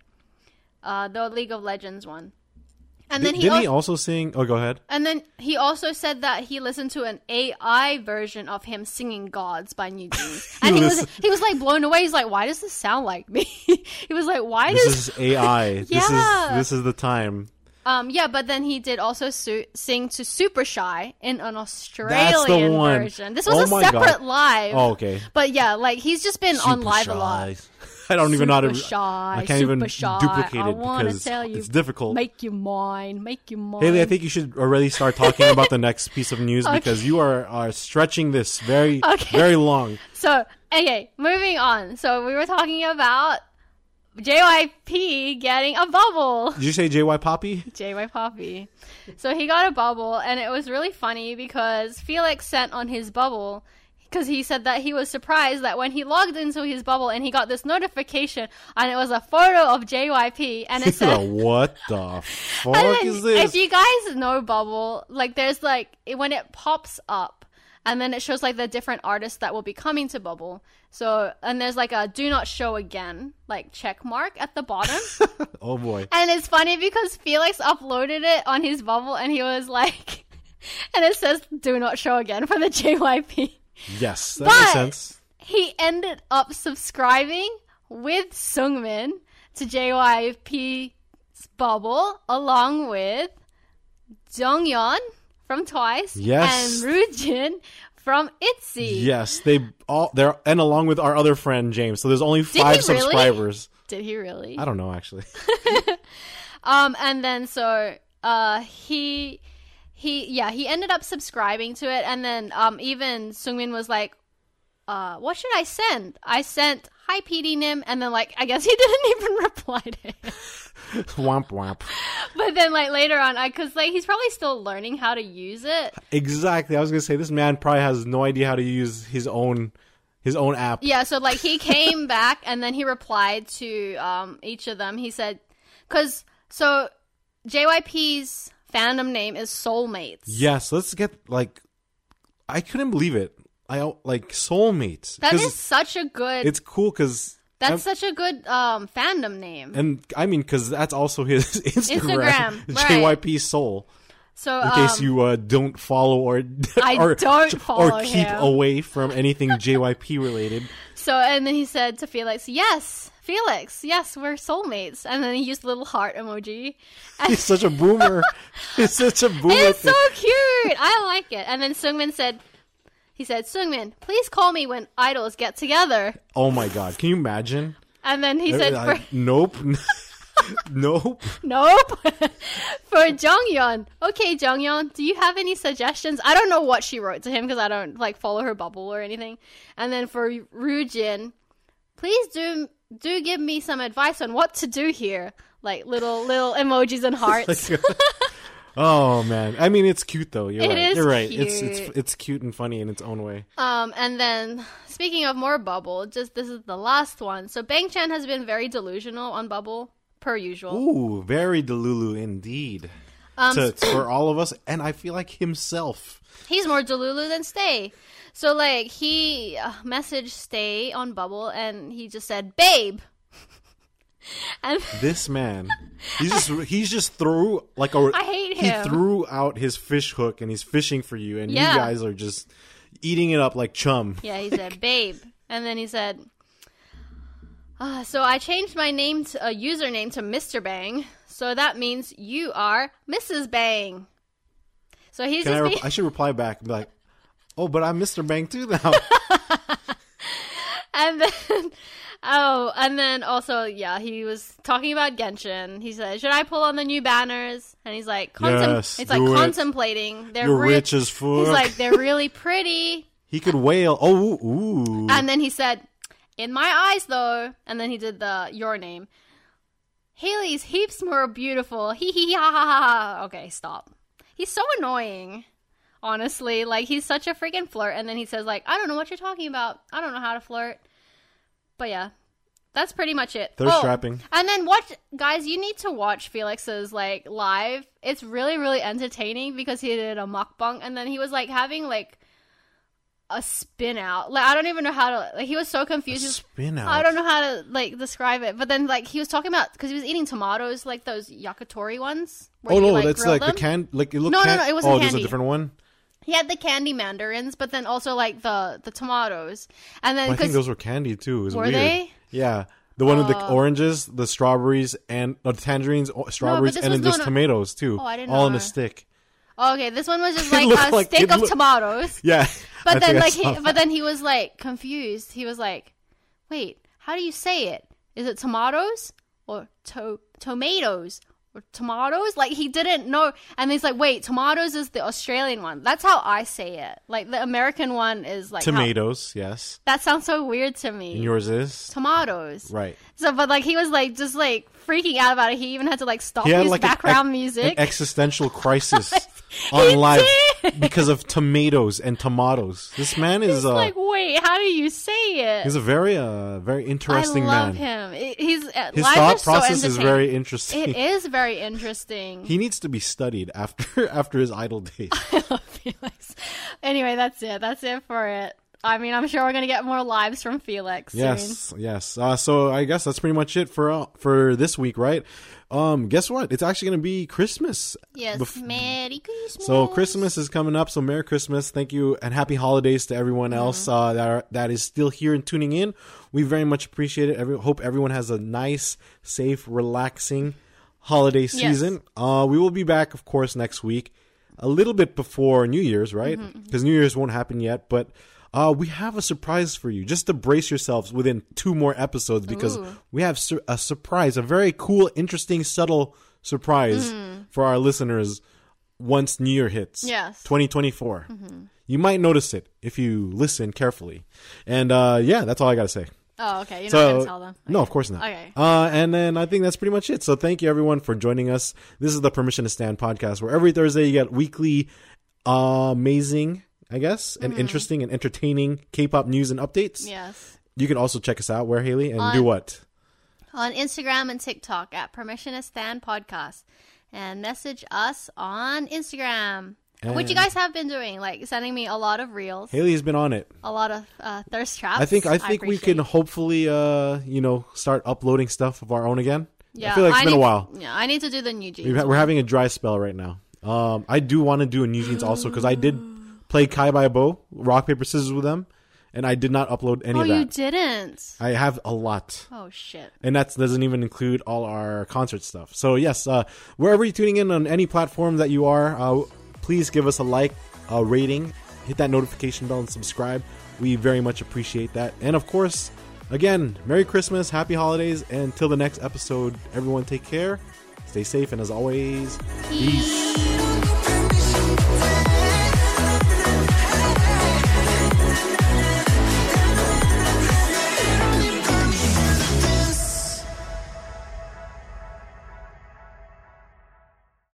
The League of Legends one. And then he also sing? Oh, go ahead. And then he also said that he listened to an AI version of him singing Gods by New Jeans. And he was like blown away. He's like, why does this sound like me? He was like, why does... This is AI. Yeah. This is the time. Yeah, but then he did also sing to Super Shy in an Australian version. This was a separate live. Oh, okay. But yeah, like he's just been on live a lot. I don't even know how to. Shy, I can't even shy. duplicate it because it's difficult. Make you mine. Haley, I think you should already start talking about the next piece of news because you are stretching this very long. So, okay, moving on. So we were talking about JYP getting a bubble. Did you say JY Poppy? JY Poppy. So he got a bubble, and it was really funny because Felix sent on his bubble, because he said that he was surprised that when he logged into his bubble and he got this notification, and it was a photo of JYP, and it said... What the fuck is this? If you guys know Bubble, like there's like, when it pops up, and then it shows like the different artists that will be coming to Bubble. So, and there's like a do not show again, like check mark at the bottom. Oh boy. And it's funny because Felix uploaded it on his Bubble and he was like, and it says do not show again for the JYP. Yes, that makes sense. He ended up subscribing with Seungmin to JYP's Bubble along with Jonghyun from Twice and Roojin from ITZY. Yes, they're and along with our other friend James. So there's only 5 subscribers. Did he really? I don't know actually. And then so he ended up subscribing to it, and then even Seungmin was like, what should I send? I sent hi PD Nim, and then like I guess he didn't even reply to him. Womp womp. But then like later on, because like he's probably still learning how to use it. Exactly. I was gonna say this man probably has no idea how to use his own app. Yeah. So like he came back and then he replied to each of them. He said, so JYP's fandom name is Soulmates. Yes. Let's get like, I couldn't believe it. I like Soulmates. That is such a good. It's cool because. That's such a good fandom name. And I mean, because that's also his Instagram right. JYP Soul. So in case you don't follow or don't follow or keep away from anything JYP related. So and then he said to Felix, "Yes, Felix, yes, we're soulmates." And then he used a little heart emoji. He's such a boomer. He's such a boomer. It's so cute. I like it. And then Seungmin said. He said, Seungmin, please call me when idols get together. Oh my god, can you imagine? And then he said, nope. Nope. Nope. For Jonghyun. Okay, Jonghyun, do you have any suggestions? I don't know what she wrote to him because I don't like follow her bubble or anything. And then for Ryujin, please do give me some advice on what to do here. Like little emojis and hearts. Oh man, I mean it's cute though. You're right. Cute. It's cute and funny in its own way. And then speaking of more Bubble, this is the last one. So Bang Chan has been very delusional on Bubble per usual. Ooh, very delulu indeed. For all of us, and I feel like himself. He's more delulu than Stay. So like he messaged Stay on Bubble, and he just said, "Babe." And this man, he just threw like a. I hate him. He threw out his fish hook and he's fishing for you, and you guys are just eating it up like chum. Yeah, he said, "Babe," and then he said, "So I changed my name to a username to Mr. Bang, so that means you are Mrs. Bang." So he's I should reply back and be like, "Oh, but I'm Mr. Bang too now." And then. Oh, and then also, yeah, he was talking about Genshin. He said, "Should I pull on the new banners?" And he's like, contemplating. They're rich as fuck. He's like, "They're really pretty." He could wail. Oh, ooh. And then he said, "In my eyes, though." And then he did your name. "Haley's heaps more beautiful. Hee hee ha ha ha ha." Okay, stop. He's so annoying. Honestly, like he's such a freaking flirt. And then he says, like, "I don't know what you're talking about. I don't know how to flirt." But yeah, that's pretty much it. Thirst trapping. And then guys, you need to watch Felix's like live. It's really, really entertaining because he did a mukbang and then he was like having like a spin out. Like I don't even know how to. Like he was so confused. Spin out. I don't know how to like describe it. But then like he was talking about because he was eating tomatoes, like those yakitori ones. Oh no, that's like the can. Like it looked. No, it wasn't candy. Oh, there's a different one. He had the candy mandarins, but then also like the tomatoes, and then I think those were candy too. It was weird. They? Yeah, the one with the oranges, the strawberries, and the tangerines, strawberries, and then just tomatoes too. Oh, I didn't all know. in a stick. Oh, okay, this one was just like a stick of tomatoes. Yeah, but then he was like confused. He was like, "Wait, how do you say it? Is it tomatoes or tomatoes?" Or tomatoes? Like he didn't know, and he's like, "Wait, tomatoes is the Australian one. That's how I say it. Like the American one is like tomatoes." Yes, that sounds so weird to me. And yours is tomatoes, right? So, but like he was like just like freaking out about it. He even had to like stop his like background music. An existential crisis on live because of tomatoes and tomatoes. This man is like, wait, how do you say it? He's a very interesting man. I love him. His thought process is very interesting. It is very interesting. He needs to be studied after his idol days. I love Felix. Anyway, that's it. That's it for it. I mean, I'm sure we're gonna get more lives from Felix soon. Yes. So I guess that's pretty much it for this week, right? Guess what? It's actually gonna be Christmas. Yes, Merry Christmas. So Christmas is coming up. So Merry Christmas, thank you, and Happy Holidays to everyone else that is still here and tuning in. We very much appreciate it. Hope everyone has a nice, safe, relaxing holiday season. Yes. We will be back, of course, next week, a little bit before New Year's, right? Because New Year's won't happen yet, but. We have a surprise for you, just to brace yourselves within 2 more episodes, because we have a surprise, a very cool, interesting, subtle surprise for our listeners once New Year hits. Yes. 2024. You might notice it if you listen carefully. And yeah, that's all I got to say. Oh, okay. You're not going to tell them. No, of course not. Okay. And then I think that's pretty much it. So thank you everyone for joining us. This is the Permission to Stand podcast, where every Thursday you get weekly amazing, I guess, and interesting and entertaining K-pop news and updates. Yes. You can also check us out where, Haley, and do what? On Instagram and TikTok at Permission to Stand podcast. And message us on Instagram. Which you guys have been doing, like sending me a lot of reels. Haley's been on it. A lot of thirst traps. I think we can hopefully, start uploading stuff of our own again. Yeah, I feel like it's been a while. Yeah, I need to do the New Jeans. We're having a dry spell right now. I do want to do a New Jeans also because I did play Kai by Bo, rock, paper, scissors with them, and I did not upload any of that. Oh, you didn't? I have a lot. Oh, shit. And that doesn't even include all our concert stuff. So, yes, wherever you're tuning in on any platform that you are, please give us a like, a rating, hit that notification bell, and subscribe. We very much appreciate that. And, of course, again, Merry Christmas, Happy Holidays, and until the next episode, everyone take care, stay safe, and as always, peace.